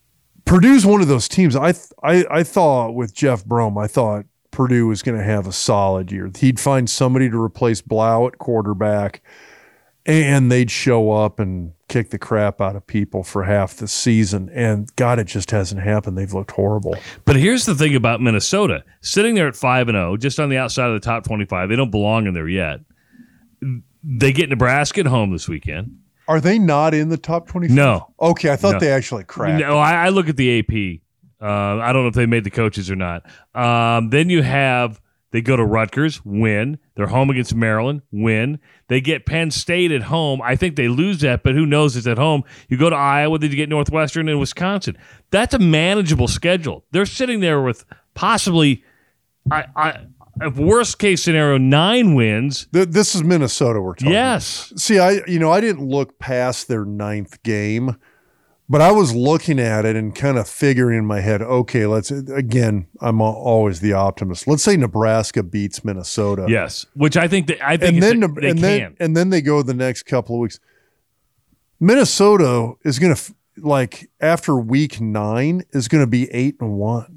Purdue's one of those teams. I th- I I thought with Jeff Brom, I thought Purdue was going to have a solid year. He'd find somebody to replace Blau at quarterback, and they'd show up and kick the crap out of people for half the season. And God, it just hasn't happened. They've looked horrible. But here's the thing about Minnesota. Sitting there at five and oh, just on the outside of the top twenty-five, they don't belong in there yet. They get Nebraska at home this weekend. Are they not in the top twenty-five? No. Okay, I thought No. they actually cracked. No, I, I look at the A P. Uh, I don't know if they made the coaches or not. Um, then you have, they go to Rutgers, win. They're home against Maryland, win. They get Penn State at home. I think they lose that, but who knows? It's at home. You go to Iowa, then you get Northwestern and Wisconsin. That's a manageable schedule. They're sitting there with possibly, I, I, if worst case scenario, nine wins. Th- This is Minnesota we're talking Yes. about. See, I you know, I didn't look past their ninth game, but I was looking at it and kind of figuring in my head, okay, let's, again, I'm a- always the optimist. Let's say Nebraska beats Minnesota. Yes, which I think that I think And it's- then, they, Neb- they and can. then and then they go the next couple of weeks. Minnesota is going to f- like after week nine is going to be eight and one.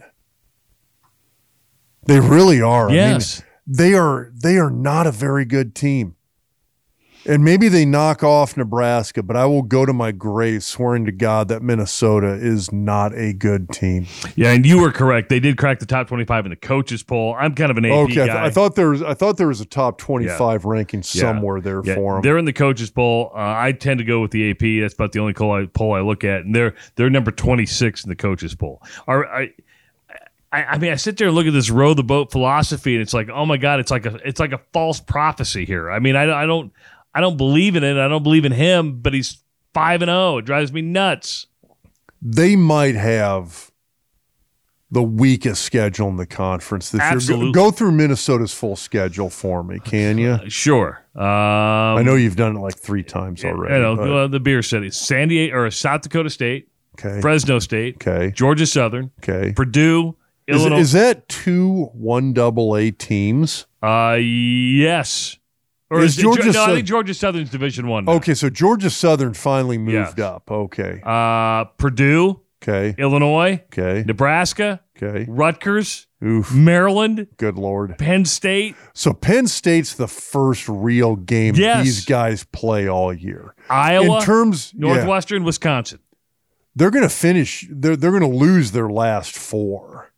They really are. Yes. I mean, they are they are not a very good team. And maybe they knock off Nebraska, but I will go to my grave swearing to God that Minnesota is not a good team. Yeah, and you were correct. They did crack the top twenty-five in the coaches poll. I'm kind of an A P Okay, I, th- guy. I thought there was I thought there was a top twenty-five ranking Yeah. somewhere there Yeah, for them. they're in the coaches poll. Uh, I tend to go with the A P. That's about the only poll I, poll I look at, and they're they're number twenty-six in the coaches poll. Are I? I, I mean, I sit there and look at this row the boat philosophy, and it's like, oh my God, it's like a it's like a false prophecy here. I mean, I, I don't I don't believe in it. I don't believe in him, but he's five and zero. It drives me nuts. They might have the weakest schedule in the conference this Absolutely. year. Go, go through Minnesota's full schedule for me, can you? Sure. Um, I know you've done it like three times already. I know but- uh, the beer city, San Diego or South Dakota State, okay. Fresno State, Okay. Georgia Southern, Okay. Purdue, Is, Illinois. is that two one double A teams? uh, yes. Or Is is, it, Georgia no, I South- think Georgia Southern's Division One. now. Okay, so Georgia Southern finally moved Yeah. up. Okay. Uh, Purdue, Okay. Illinois, Okay. Nebraska, Okay. Rutgers, Oof. Maryland, Good Lord. Penn State, So Penn State's the first real game Yes. these guys play all year. Iowa, In terms, yeah, Northwestern, Wisconsin. they're going to finish. They're they're going to lose their last four.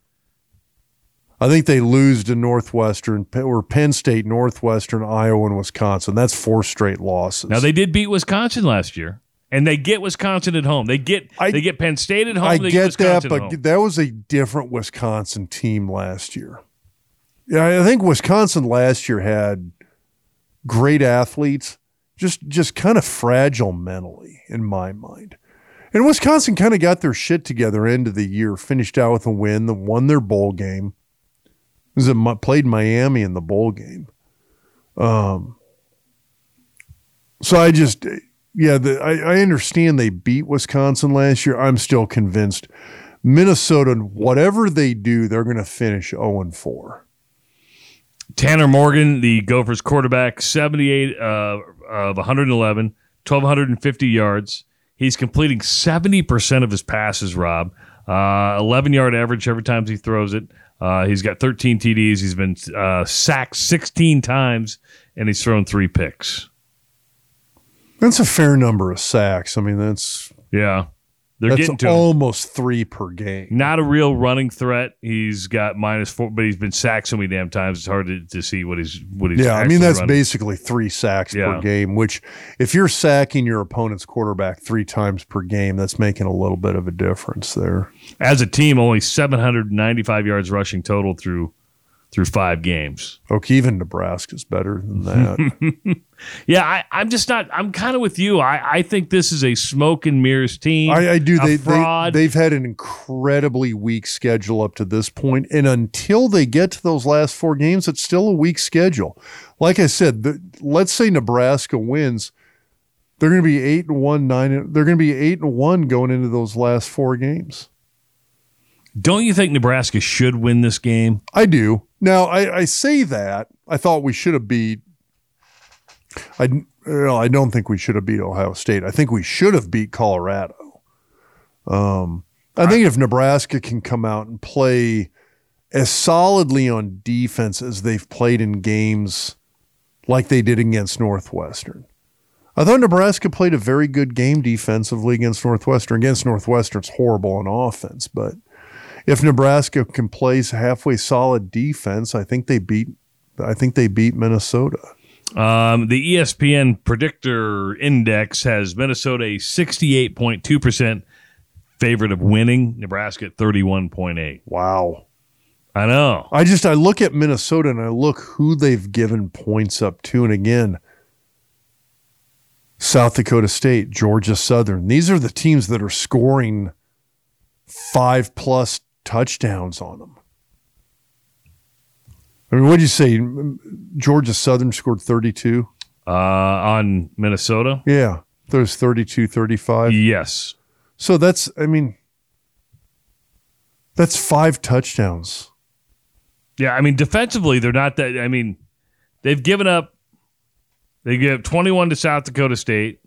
I think they lose to Northwestern or Penn State, Northwestern, Iowa, and Wisconsin. That's four straight losses. Now they did beat Wisconsin last year, and they get Wisconsin at home. They get I- they get Penn State at home. I they get that, Wisconsin but at home. that was a different Wisconsin team last year. Yeah, I think Wisconsin last year had great athletes, just just kind of fragile mentally, in my mind. And Wisconsin kind of got their shit together end of the year, finished out with a win, that won their bowl game. Was it Mi- played Miami in the bowl game? Um. So I just, yeah, the, I, I understand they beat Wisconsin last year. I'm still convinced Minnesota, whatever they do, they're going to finish zero and four. Tanner Morgan, the Gophers quarterback, seventy-eight uh, of one hundred eleven, one thousand two hundred fifty yards. He's completing seventy percent of his passes, Rob. Uh, eleven-yard average every time he throws it. Uh, he's got thirteen T Ds. He's been uh, sacked sixteen times, and he's thrown three picks. That's a fair number of sacks. I mean, that's Yeah. They're that's getting to him. almost three per game. Not a real running threat. He's got minus four, but he's been sacked so many damn times. It's hard to, to see what he's what he's. Yeah, I actually mean that's running. basically three sacks Yeah. per game. Which, if you're sacking your opponent's quarterback three times per game, that's making a little bit of a difference there. As a team, only seven hundred ninety-five yards rushing total through through five games. Okay, even Nebraska's better than that. Yeah, I, I'm just not. I'm kind of with you. I, I think this is a smoke and mirrors team. I, I do. A They, they fraud. they've had an incredibly weak schedule up to this point, and until they get to those last four games, it's still a weak schedule. Like I said, the, let's say Nebraska wins, they're going to be eight and one, nine. They're going to be eight and one going into those last four games. Don't you think Nebraska should win this game? I do. Now I, I say that I thought we should have beat. I well, I don't think we should have beat Ohio State. I think we should have beat Colorado. Um, I think if Nebraska can come out and play as solidly on defense as they've played in games like they did against Northwestern. I thought Nebraska played a very good game defensively against Northwestern. Against Northwestern's horrible on offense, but if Nebraska can play halfway solid defense, I think they beat I think they beat Minnesota. Um, the E S P N Predictor Index has Minnesota a sixty-eight point two percent favorite of winning, Nebraska at thirty-one point eight. Wow. I know. I just I look at Minnesota and I look who they've given points up to, and again, South Dakota State, Georgia Southern. These are the teams that are scoring five plus touchdowns on them. I mean, what did you say? Georgia Southern scored thirty-two? Uh, on Minnesota? Yeah. There's thirty-two thirty-five. Yes. So that's, I mean, that's five touchdowns. Yeah, I mean, defensively, they're not that. I mean, they've given up, they give twenty-one to South Dakota State,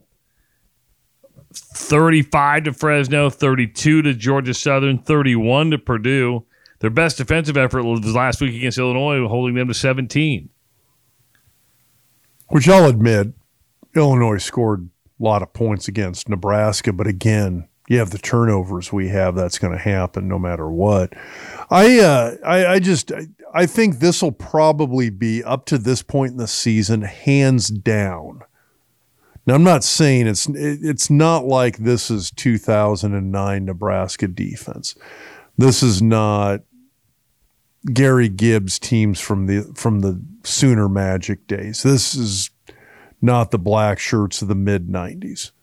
thirty-five to Fresno, thirty-two to Georgia Southern, thirty-one to Purdue. Their best defensive effort was last week against Illinois, holding them to seventeen. Which I'll admit, Illinois scored a lot of points against Nebraska, but again, you have the turnovers we have, that's going to happen no matter what. I uh, I, I just I, I think this will probably be, up to this point in the season, hands down. Now, I'm not saying it's it, it's not like this is two thousand nine Nebraska defense. This is not Gary Gibbs teams from the from the Sooner Magic days. This is not the black shirts of the mid nineties.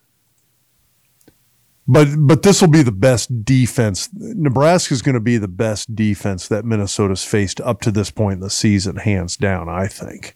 But but this will be the best defense. Nebraska is going to be the best defense that Minnesota's faced up to this point in the season, hands down, I think.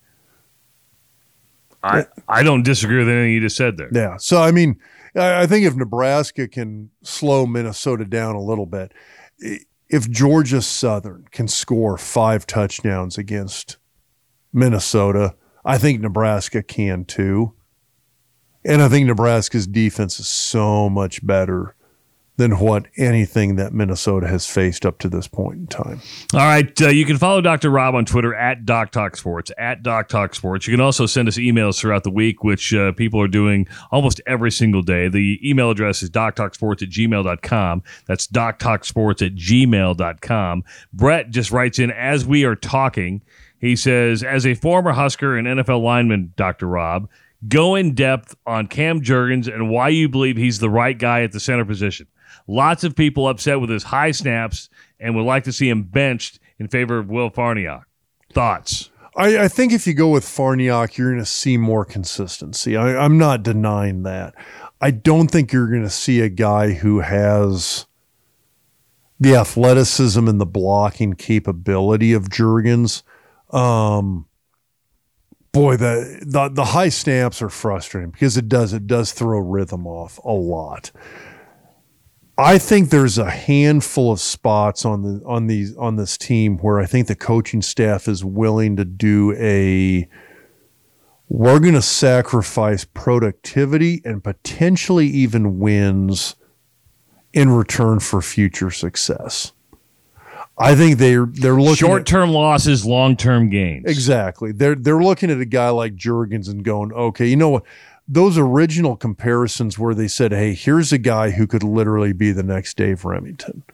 I, I don't disagree with anything you just said there. Yeah. So, I mean, I think if Nebraska can slow Minnesota down a little bit, if Georgia Southern can score five touchdowns against Minnesota, I think Nebraska can too. And I think Nebraska's defense is so much better than what anything that Minnesota has faced up to this point in time. All right. Uh, you can follow Doctor Rob on Twitter at Doc Talk Sports, at Doc Talk Sports. You can also send us emails throughout the week, which uh, people are doing almost every single day. The email address is doctalksports at gmail dot com. That's doctalksports at gmail dot com. Brett just writes in, as we are talking, he says, as a former Husker and N F L lineman, Doctor Rob, go in depth on Cam Jurgens and why you believe he's the right guy at the center position. Lots of people upset with his high snaps and would like to see him benched in favor of Will Farniok. Thoughts? I, I think if you go with Farniok, you're going to see more consistency. I, I'm not denying that. I don't think you're going to see a guy who has the athleticism and the blocking capability of Jurgens. Um, boy, the, the the high snaps are frustrating because it does it does throw rhythm off a lot. I think there's a handful of spots on the on these on this team where I think the coaching staff is willing to do a we're going to sacrifice productivity and potentially even wins in return for future success. I think they're they're looking short-term at, losses, long-term gains. Exactly. They're they're looking at a guy like Jurgens and going, okay, you know what? Those original comparisons where they said, hey, here's a guy who could literally be the next Dave Remington.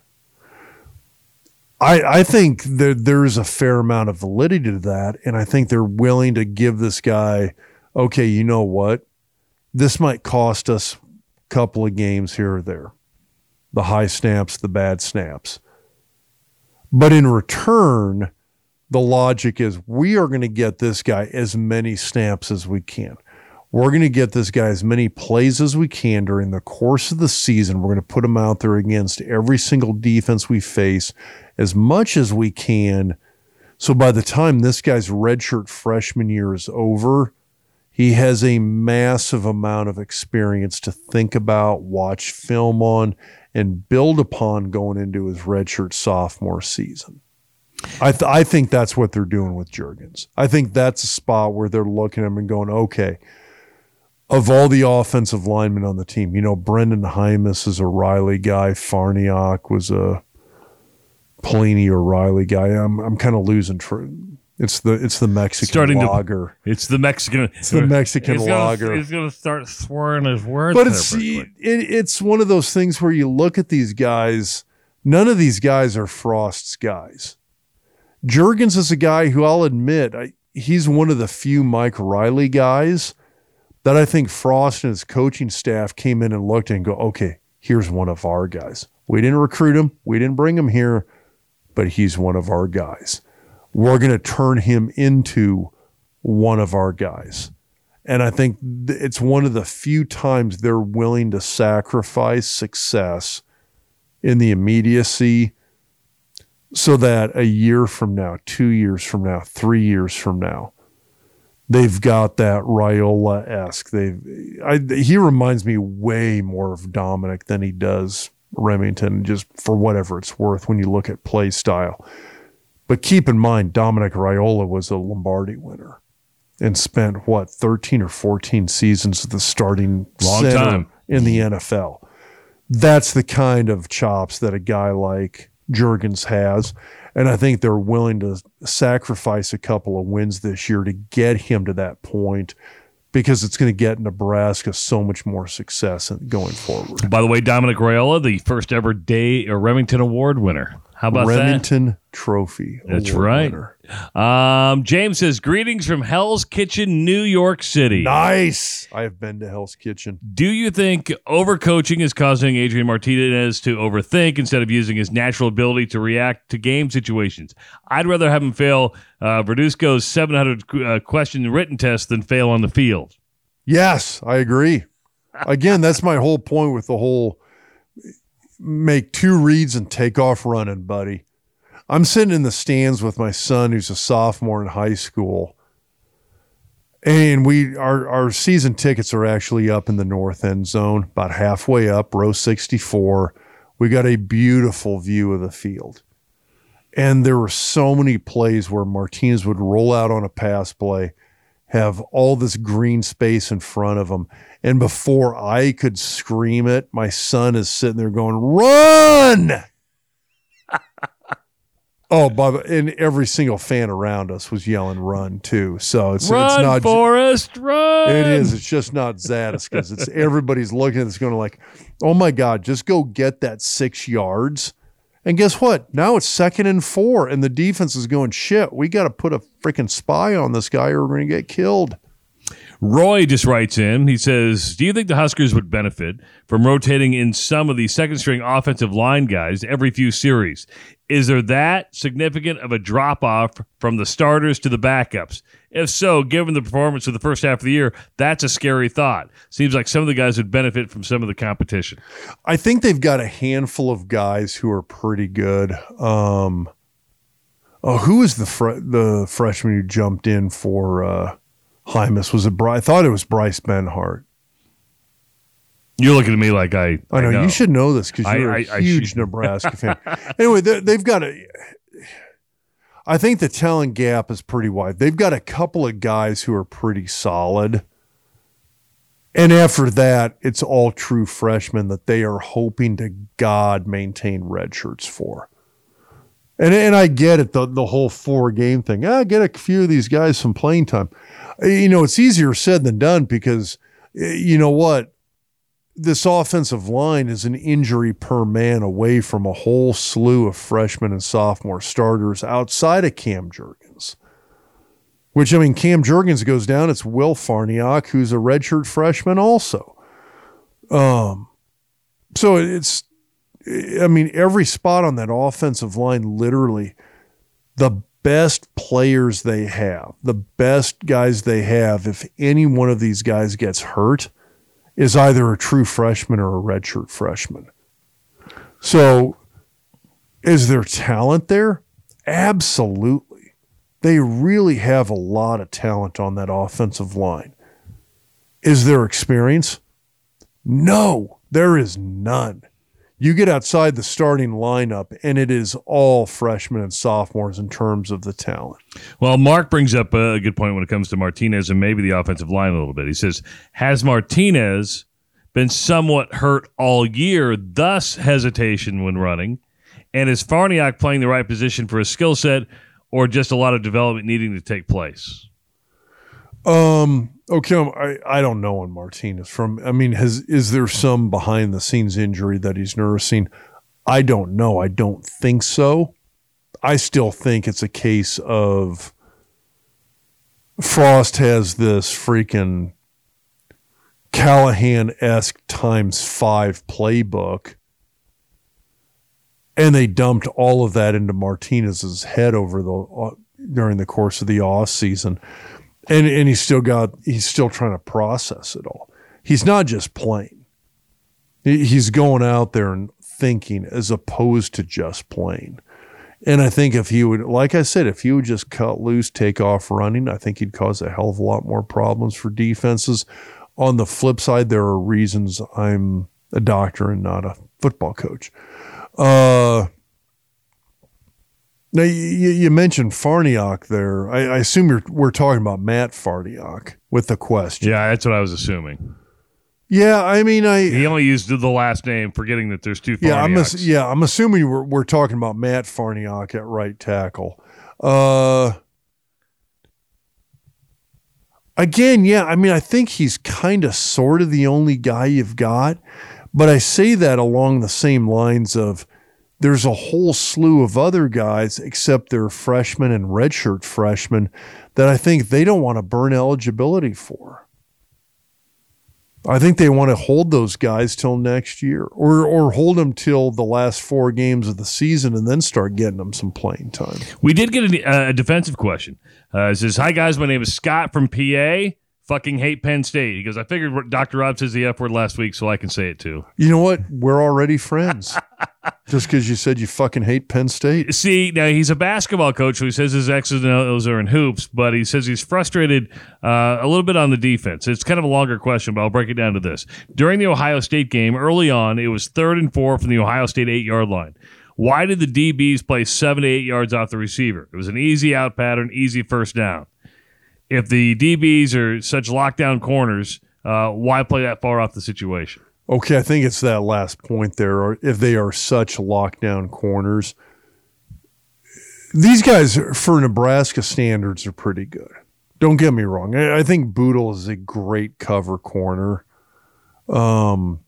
I I think there there's a fair amount of validity to that, and I think they're willing to give this guy, okay, you know what? This might cost us a couple of games here or there. The high snaps, the bad snaps. But in return, the logic is we are going to get this guy as many snaps as we can. We're going to get this guy as many plays as we can during the course of the season. We're going to put him out there against every single defense we face as much as we can. So by the time this guy's redshirt freshman year is over, he has a massive amount of experience to think about, watch film on, and build upon going into his redshirt sophomore season. I th- I think that's what they're doing with Jurgens. I think that's a spot where they're looking at him and going, okay, of all the offensive linemen on the team, you know, Brendan Hymas is a Riley guy. Farniok was a Pelini or Riley guy. I'm I'm kind of losing. Tr- it's the it's the Mexican Starting lager. To, it's the Mexican. It's the Mexican he's lager. Gonna, he's going to start swearing his words. But it's it, it's one of those things where you look at these guys. None of these guys are Frost's guys. Juergens is a guy who I'll admit I, he's one of the few Mike Riley guys that I think Frost and his coaching staff came in and looked at and go, okay, here's one of our guys. We didn't recruit him. We didn't bring him here, but he's one of our guys. We're going to turn him into one of our guys. And I think th- it's one of the few times they're willing to sacrifice success in the immediacy so that a year from now, two years from now, three years from now, they've got that Raiola-esque. They've, I, he reminds me way more of Dominic than he does Remington, just for whatever it's worth when you look at play style. But keep in mind, Dominic Raiola was a Lombardi winner and spent, what, thirteen or fourteen seasons as the starting Long center time. in the N F L. That's the kind of chops that a guy like Juergens has. And I think they're willing to sacrifice a couple of wins this year to get him to that point because it's going to get Nebraska so much more success going forward. By the way, Dominic Raiola, the first ever Day or Remington Award winner. How about Remington that? Trophy. That's Award right. winner. Um, James says, greetings from Hell's Kitchen, New York City. Nice. I have been to Hell's Kitchen. Do you think overcoaching is causing Adrian Martinez to overthink instead of using his natural ability to react to game situations? I'd rather have him fail uh, Verduzco's seven hundred uh, question written test than fail on the field. Yes, I agree. Again, that's my whole point with the whole make two reads and take off running, buddy. I'm sitting in the stands with my son who's a sophomore in high school. And we our, our season tickets are actually up in the north end zone, about halfway up, row sixty-four. We got a beautiful view of the field. And there were so many plays where Martinez would roll out on a pass play, have all this green space in front of him. And before I could scream it, my son is sitting there going, run! Oh, Bob, and every single fan around us was yelling run, too. So it's, run, it's not Forrest, ju- run! It is. It's just not Zadiskas. It's everybody's looking at this going like, oh, my God, just go get that six yards. And guess what? Now it's second and four, and the defense is going, shit, we got to put a freaking spy on this guy or we're going to get killed. Roy just writes in. He says, do you think the Huskers would benefit from rotating in some of the second-string offensive line guys every few series? Is there that significant of a drop-off from the starters to the backups? If so, given the performance of the first half of the year, that's a scary thought. Seems like some of the guys would benefit from some of the competition. I think they've got a handful of guys who are pretty good. Um, oh, who was the fr- the freshman who jumped in for uh, Hymas? Was it Bryce? I thought it was Bryce Benhart. You're looking at me like I I know, I know. you should know this because you're I- a I- I huge should. Nebraska fan. Anyway, they, they've got a. I think the talent gap is pretty wide. They've got a couple of guys who are pretty solid. And after that, it's all true freshmen that they are hoping to God maintain red shirts for. And and I get it, the, the whole four-game thing. Ah, get a few of these guys some playing time. You know, it's easier said than done because, you know what? This offensive line is an injury per man away from a whole slew of freshmen and sophomore starters outside of Cam Juergens. Which, I mean, Cam Juergens goes down. It's Will Farniok, who's a redshirt freshman also. Um, so it's, I mean, every spot on that offensive line, literally, the best players they have, the best guys they have, if any one of these guys gets hurt, is either a true freshman or a redshirt freshman. So is there talent there? Absolutely. They really have a lot of talent on that offensive line. Is there experience? No, there is none. You get outside the starting lineup, and it is all freshmen and sophomores in terms of the talent. Well, Mark brings up a good point when it comes to Martinez and maybe the offensive line a little bit. He says, has Martinez been somewhat hurt all year, thus hesitation when running? And is Farniok playing the right position for his skill set, or just a lot of development needing to take place? Um. Okay, I, I don't know on Martinez. From I mean, has is there some behind the scenes injury that he's nursing? I don't know. I don't think so. I still think it's a case of Frost has this freaking Callahan-esque times five playbook, and they dumped all of that into Martinez's head over the uh, during the course of the off season. And and he's still got he's still trying to process it all. He's not just playing. He's going out there and thinking as opposed to just playing. And I think if he would, like I said, if he would just cut loose, take off running, I think he'd cause a hell of a lot more problems for defenses. On the flip side, there are reasons I'm a doctor and not a football coach. Uh Now, you, you mentioned Farniok there. I, I assume you're, we're talking about Matt Farniok with the question. Yeah, that's what I was assuming. Yeah, I mean, I He only used the last name, forgetting that there's two Farnioks. yeah, I'm ass- yeah, I'm assuming we're we're talking about Matt Farniok at right tackle. Uh, again, yeah, I mean, I think he's kind of sort of the only guy you've got, but I say that along the same lines of, there's a whole slew of other guys, except they're freshmen and redshirt freshmen, that I think they don't want to burn eligibility for. I think they want to hold those guys till next year, or or hold them till the last four games of the season and then start getting them some playing time. We did get a, a defensive question. Uh, it says, hi, guys, my name is Scott from P A. Fucking hate Penn State. He goes, I figured Doctor Rob says the F word last week, so I can say it too. You know what? We're already friends. Just because you said you fucking hate Penn State. See, now he's a basketball coach, so he says his X's and O's are in hoops, but he says he's frustrated uh, a little bit on the defense. It's kind of a longer question, but I'll break it down to this. During the Ohio State game, early on, it was third and four from the Ohio State eight-yard line. Why did the D Bs play seven to eight yards off the receiver? It was an easy out pattern, easy first down. If the D Bs are such lockdown corners, uh, why play that far off the situation? Okay, I think it's that last point there. Or if they are such lockdown corners, these guys, for Nebraska standards, are pretty good. Don't get me wrong. I, I think Boodle is a great cover corner. Um,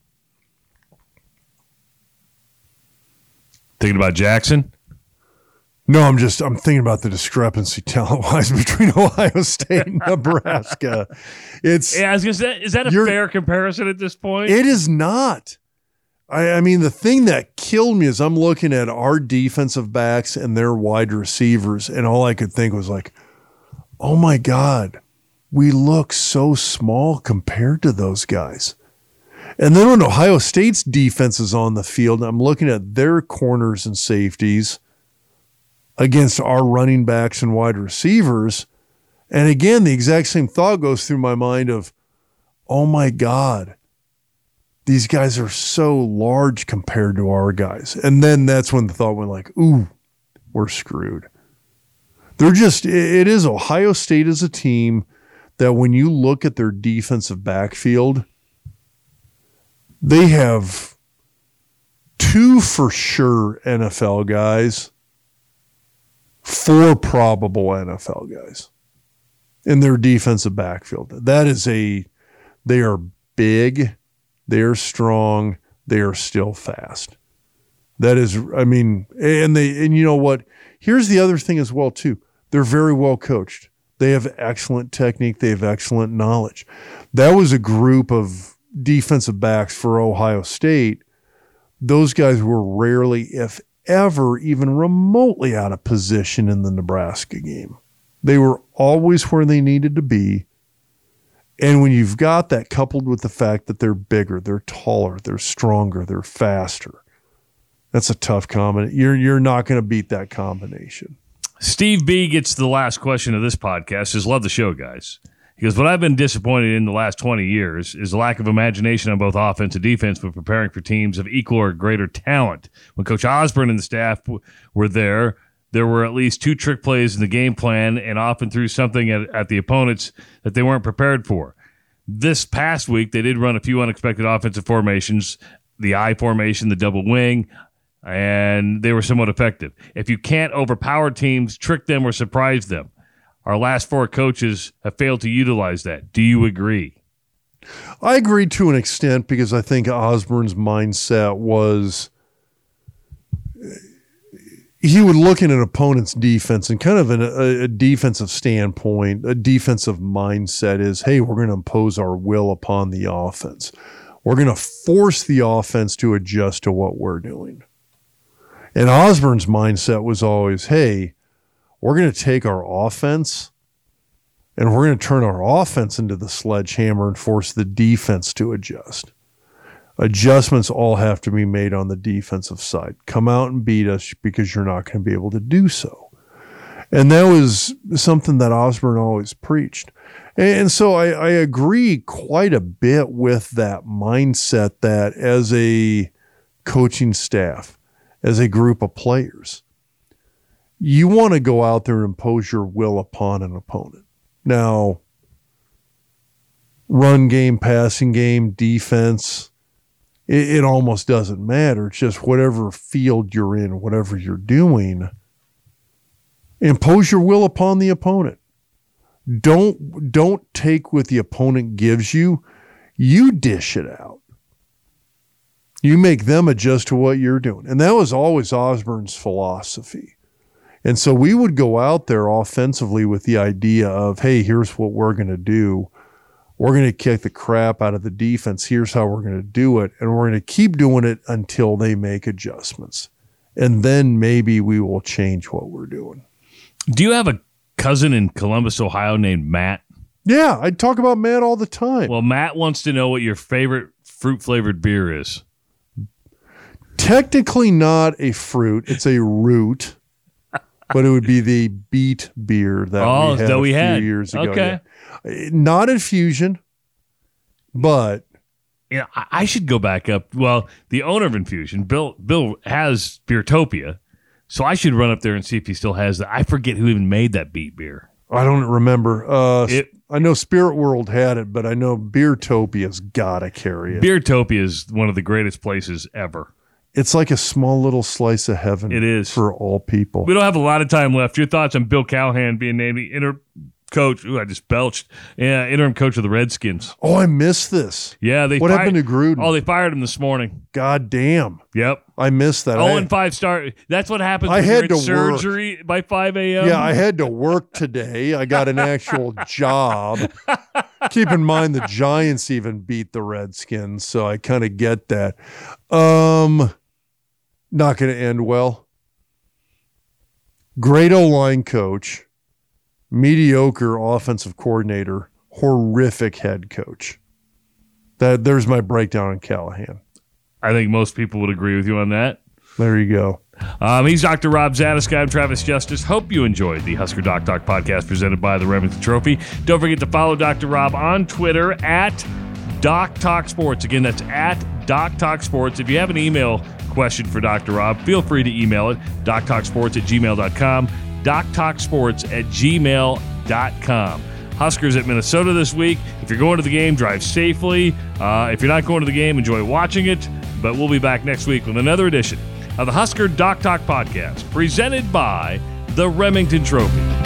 Thinking about Jackson? No, I'm just I'm thinking about the discrepancy talent-wise between Ohio State and Nebraska. It's yeah, I was gonna say, is that a fair comparison at this point? It is not. I, I mean, the thing that killed me is I'm looking at our defensive backs and their wide receivers, and all I could think was like, oh my God, we look so small compared to those guys. And then when Ohio State's defense is on the field, I'm looking at their corners and safeties against our running backs and wide receivers. And again, the exact same thought goes through my mind of, oh my God, these guys are so large compared to our guys. And then that's when the thought went like, ooh, we're screwed. They're just, it is Ohio State as a team that when you look at their defensive backfield, they have two for sure N F L guys, four probable N F L guys in their defensive backfield. That is a, they are big, they are strong, they are still fast. That is, I mean, and they, and you know what? Here's the other thing as well, too. They're very well coached. They have excellent technique. They have excellent knowledge. That was a group of defensive backs for Ohio State. Those guys were rarely, if ever, even remotely out of position in the Nebraska game. They were always where they needed to be. And when you've got that coupled with the fact that they're bigger, they're taller, they're stronger, they're faster, that's a tough combination. You're, you're not going to beat that combination. Steve B gets the last question of this podcast. Says, love the show, guys. Because what I've been disappointed in the last twenty years is the lack of imagination on both offense and defense when preparing for teams of equal or greater talent. When Coach Osborne and the staff w- were there, there were at least two trick plays in the game plan and often threw something at, at the opponents that they weren't prepared for. This past week, they did run a few unexpected offensive formations, the I formation, the double wing, and they were somewhat effective. If you can't overpower teams, trick them, or surprise them, our last four coaches have failed to utilize that. Do you agree? I agree to an extent because I think Osborne's mindset was he would look at an opponent's defense and kind of an, a, a defensive standpoint, a defensive mindset is, hey, we're going to impose our will upon the offense. We're going to force the offense to adjust to what we're doing. And Osborne's mindset was always, hey, we're going to take our offense and we're going to turn our offense into the sledgehammer and force the defense to adjust. Adjustments all have to be made on the defensive side. Come out and beat us because you're not going to be able to do so. And that was something that Osborne always preached. And so I, I agree quite a bit with that mindset that as a coaching staff, as a group of players, you want to go out there and impose your will upon an opponent. Now, run game, passing game, defense, it, it almost doesn't matter. It's just whatever field you're in, whatever you're doing, impose your will upon the opponent. Don't, don't take what the opponent gives you. You dish it out. You make them adjust to what you're doing. And that was always Osborne's philosophy. And so we would go out there offensively with the idea of, hey, here's what we're going to do. We're going to kick the crap out of the defense. Here's how we're going to do it. And we're going to keep doing it until they make adjustments. And then maybe we will change what we're doing. Do you have a cousin in Columbus, Ohio named Matt? Yeah, I talk about Matt all the time. Well, Matt wants to know what your favorite fruit-flavored beer is. Technically not a fruit. It's a root. But it would be the beet beer that oh, we had that a we few had. years ago. Okay. Yeah. Not Infusion, but Yeah, I I should go back up. Well, the owner of Infusion, Bill, Bill has Beertopia, so I should run up there and see if he still has that. I forget who even made that beet beer. I don't remember. Uh, It- I know Spirit World had it, but I know Beertopia's got to carry it. Beertopia is one of the greatest places ever. It's like a small little slice of heaven. It is. For all people. We don't have a lot of time left. Your thoughts on Bill Callahan being named the interim coach? Ooh, I just belched. Yeah, interim coach of the Redskins. Oh, I missed this. Yeah, they. What fired, happened to Gruden? Oh, they fired him this morning. God damn. Yep. I missed that. Oh, I, and five star. That's what happens I when had you're in to work. surgery by five a.m. Yeah, I had to work today. I got an actual job. Keep in mind the Giants even beat the Redskins, so I kind of get that. Um, not going to end well. Great O-line coach, mediocre offensive coordinator, horrific head coach. That there's my breakdown on Callahan. I think most people would agree with you on that. There you go. Um, he's Doctor Rob Zadiska. I'm Travis Justice. Hope you enjoyed the Husker Doc Talk podcast presented by the Remington Trophy. Don't forget to follow Doctor Rob on Twitter at Doc Talk Sports. Again, that's at Doc Talk Sports. If you have an email question for Doctor Rob, feel free to email it, doctalksports at gmail dot com, doctalksports at gmail dot com. Huskers at Minnesota this week. If you're going to the game, drive safely. Uh, if you're not going to the game, enjoy watching it. But we'll be back next week with another edition of the Husker Doc Talk podcast, presented by the Remington Trophy.